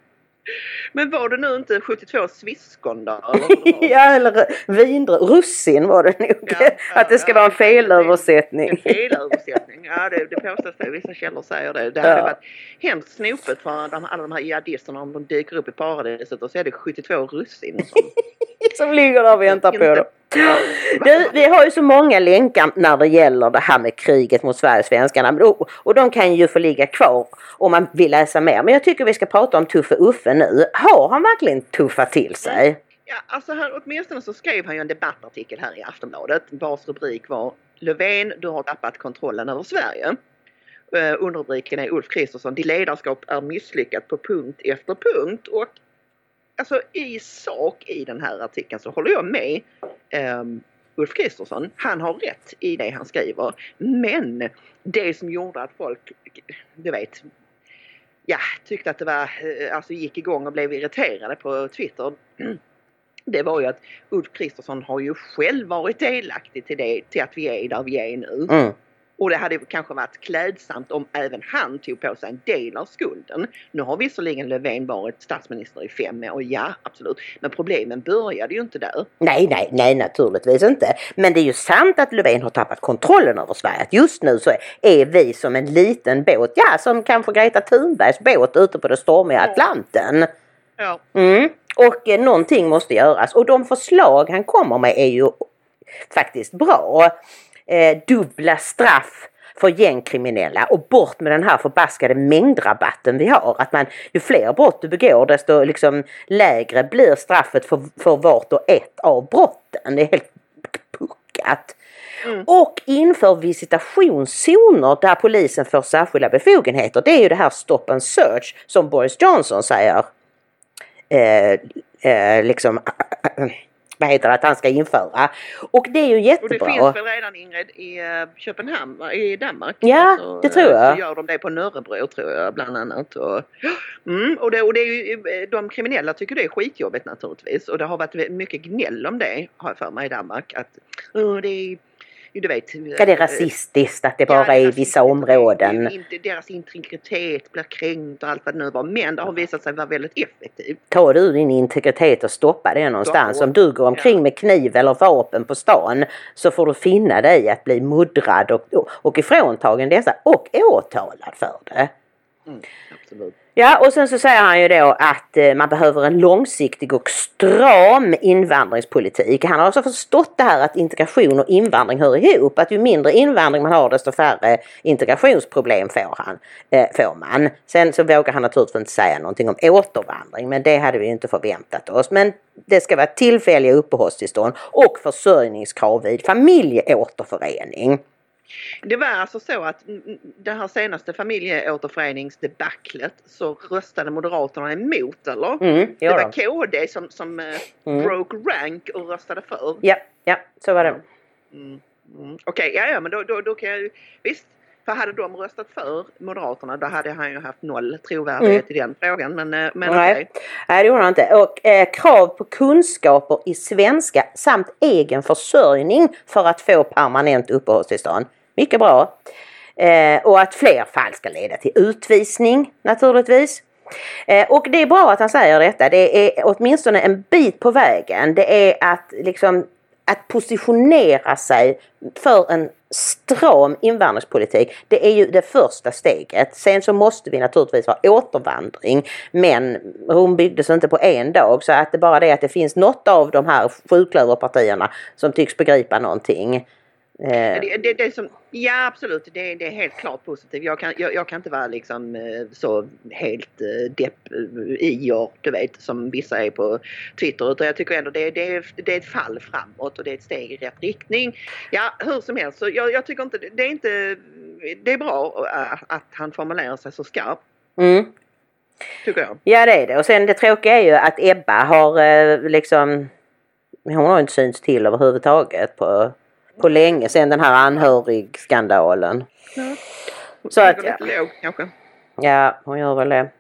Speaker 3: Men var det nu inte sjuttiotvå sviskon då?
Speaker 2: Ja, eller vindruvor. Russin var det nog. Ja, ja, att det ska ja, vara en felöversättning.
Speaker 3: En felöversättning. Ja, det, det påstås det. Vissa källor säger det. Det hade ja. varit hemskt snopet för de, alla de här jihadisterna om de dyker upp i paradiset och så är det sjuttiotvå russin som,
Speaker 2: som ligger där och väntar på dem. Du, vi har ju så många länkar när det gäller det här med kriget mot Sverigesvenskarna och, och de kan ju få ligga kvar om man vill läsa mer. Men jag tycker vi ska prata om Tuffe Uffe nu. Har han verkligen tuffat till sig? Mm.
Speaker 3: Ja, alltså här, åtminstone så skrev han ju en debattartikel här i Aftonbladet vars rubrik var Löfven, du har tappat kontrollen över Sverige. Uh, underrubriken är Ulf Kristersson, ditt ledarskap är misslyckat på punkt efter punkt. Och alltså i sak i den här artikeln så håller jag med um, Ulf Kristersson. Han har rätt i det han skriver. Men det som gjorde att folk, du vet, ja, tyckte att det var, alltså gick igång och blev irriterade på Twitter. Det var ju att Ulf Kristersson har ju själv varit delaktig till det, till att vi är där vi är nu. Mm. Och det hade kanske varit klädsamt om även han tog på sig en del av skulden. Nu har visserligen Löfven varit statsminister i fem år, ja absolut. Men problemen började ju inte där.
Speaker 2: Nej, nej, nej naturligtvis inte. Men det är ju sant att Löfven har tappat kontrollen över Sverige. Att just nu så är vi som en liten båt, ja som kanske Greta Thunbergs båt ute på det stormiga Atlanten.
Speaker 3: Ja.
Speaker 2: Mm. Och eh, någonting måste göras. Och de förslag han kommer med är ju faktiskt bra. Eh, dubbla straff för gängkriminella och bort med den här förbaskade mängdrabatten vi har. Att man, ju fler brott du begår desto liksom lägre blir straffet för, för vart och ett av brotten. Det är helt puckat. Mm. Och inför visitationszoner där polisen får särskilda befogenheter. Det är ju det här stop and search som Boris Johnson säger. Eh, eh, liksom... vad heter det, att han ska införa. Och det är ju jättebra.
Speaker 3: Och det finns väl redan, Ingrid, i uh, Köpenhamn, i Danmark.
Speaker 2: Ja, alltså, det tror jag.
Speaker 3: Så gör de det på Nörrebro, tror jag, bland annat. Och, mm, och, det, och det är ju, de kriminella tycker det är skitjobbigt naturligtvis. Och det har varit mycket gnäll om det, har jag för mig, i Danmark. Att uh, det är... Du vet,
Speaker 2: är det rasistiskt att det bara ja, är i vissa områden?
Speaker 3: Inte, deras integritet blir kränkt och allt vad det nu var. Men det har visat sig vara väldigt effektivt.
Speaker 2: Tar du din integritet och stoppar det någonstans? Om du går omkring ja. med kniv eller vapen på stan så får du finna dig att bli muddrad och, och, och ifråntagen dessa och åtalad för det.
Speaker 3: Mm, absolut.
Speaker 2: Ja, och sen så säger han ju då att eh, man behöver en långsiktig och stram invandringspolitik. Han har alltså förstått det här att integration och invandring hör ihop. Att ju mindre invandring man har desto färre integrationsproblem får, han, eh, får man. Sen så vågar han naturligtvis inte säga någonting om återvandring. Men det hade vi inte förväntat oss. Men det ska vara tillfälliga uppehållstillstånd och försörjningskrav vid familjeåterförening.
Speaker 3: Det var alltså så att det här senaste familjeåterföreningsdebaclet så röstade Moderaterna emot, eller?
Speaker 2: Mm,
Speaker 3: det var K D som, som mm. broke rank och röstade för.
Speaker 2: Ja, ja så var det.
Speaker 3: Mm. Mm. Okej, okay, ja, ja, men då, då, då kan jag ju... Visst, för hade de röstat för Moderaterna då hade han ju haft noll trovärdighet mm. i den frågan. Men, men
Speaker 2: Nej,
Speaker 3: okay.
Speaker 2: Nej det gjorde han inte. Och eh, krav på kunskaper i svenska samt egen försörjning för att få permanent uppehållstillstånd. Mycket bra. Eh, och att fler fall ska leda till utvisning naturligtvis. Eh, och det är bra att han säger detta. Det är åtminstone en bit på vägen. Det är att liksom att positionera sig för en stram invandringspolitik. Det är ju det första steget. Sen så måste vi naturligtvis ha återvandring. Men Rom byggdes inte på en dag. Så att det bara är att det finns något av de här sjuklöverpartierna som tycks begripa någonting.
Speaker 3: Det, det, det som, ja absolut, det, det är helt klart positivt. Jag kan, jag, jag kan inte vara liksom så helt depp i år, du vet, som vissa är på Twitter. Utan jag tycker ändå det, det, det är ett fall framåt och det är ett steg i rätt riktning. Ja, hur som helst. Så jag, jag tycker inte, det är inte, det är bra att han formulerar sig så skarpt.
Speaker 2: Mm.
Speaker 3: Tycker jag.
Speaker 2: Ja, det är det. Och sen det tråkiga är ju att Ebba har liksom, hon har inte synts till överhuvudtaget på På länge sedan den här anhörigskandalen.
Speaker 3: Ja.
Speaker 2: Så att ja.
Speaker 3: Låg, kanske.
Speaker 2: Ja, hon gör väl det.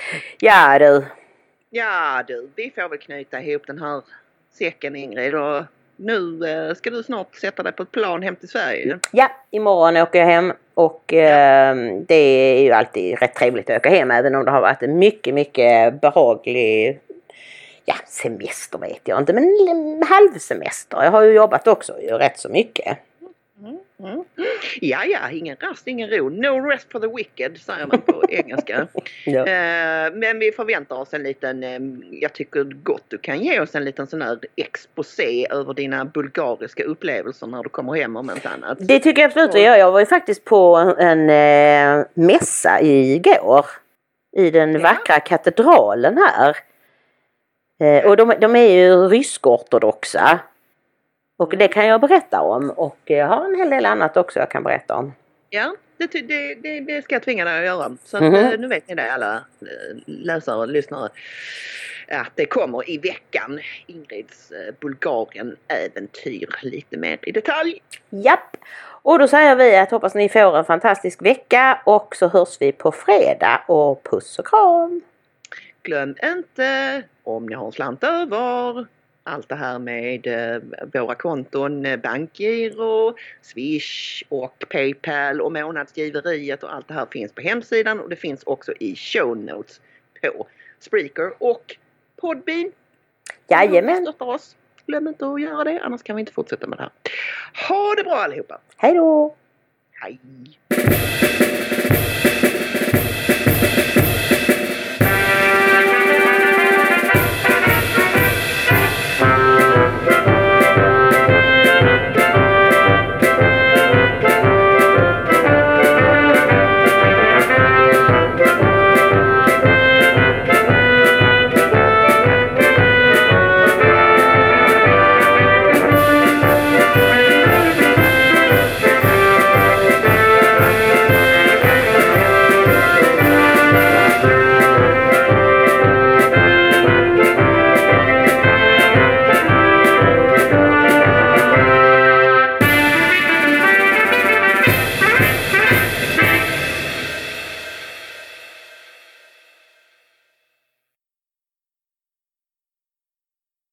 Speaker 2: Ja du.
Speaker 3: Ja du, vi får väl knyta ihop den här säcken, Ingrid, och nu eh, ska du snart sätta dig på ett plan hem till Sverige.
Speaker 2: Ja, imorgon åker jag hem och ja. eh, det är ju alltid rätt trevligt att åka hem även om det har varit en mycket, mycket behaglig ja, semester vet jag inte, men halvsemester. Jag har ju jobbat också ju rätt så mycket.
Speaker 3: Mm, mm. Ja, ja, ingen rast, ingen ro. No rest for the wicked, säger man på engelska. Ja. Eh, men vi förväntar oss en liten, eh, jag tycker gott du kan ge oss en liten sån här exposé över dina bulgariska upplevelser när du kommer hem om inte annat. Det tycker jag absolut att jag Jag var ju faktiskt på en eh, mässa igår i den ja. vackra katedralen här. Eh, och de, de är ju rysk-ortodoxa. Och det kan jag berätta om. Och jag har en hel del annat också jag kan berätta om. Ja, det, det, det, det ska jag tvinga dig att göra. Så mm-hmm. att, nu vet ni det alla läsare och lyssnare. Att det kommer i veckan Ingrids Bulgarien-äventyr lite mer i detalj. Japp. Och då säger vi att hoppas ni får en fantastisk vecka. Och så hörs vi på fredag. Och puss och kram. Glöm inte om ni har en slant över. Allt det här med eh, våra konton, bankgiro, Swish och PayPal och månadsgiveriet och allt det här finns på hemsidan och det finns också i show notes på Spreaker och Podbean. Jajamän. Stöttar oss. Glöm inte att göra det, annars kan vi inte fortsätta med det här. Ha det bra allihopa. Hej då. Hej.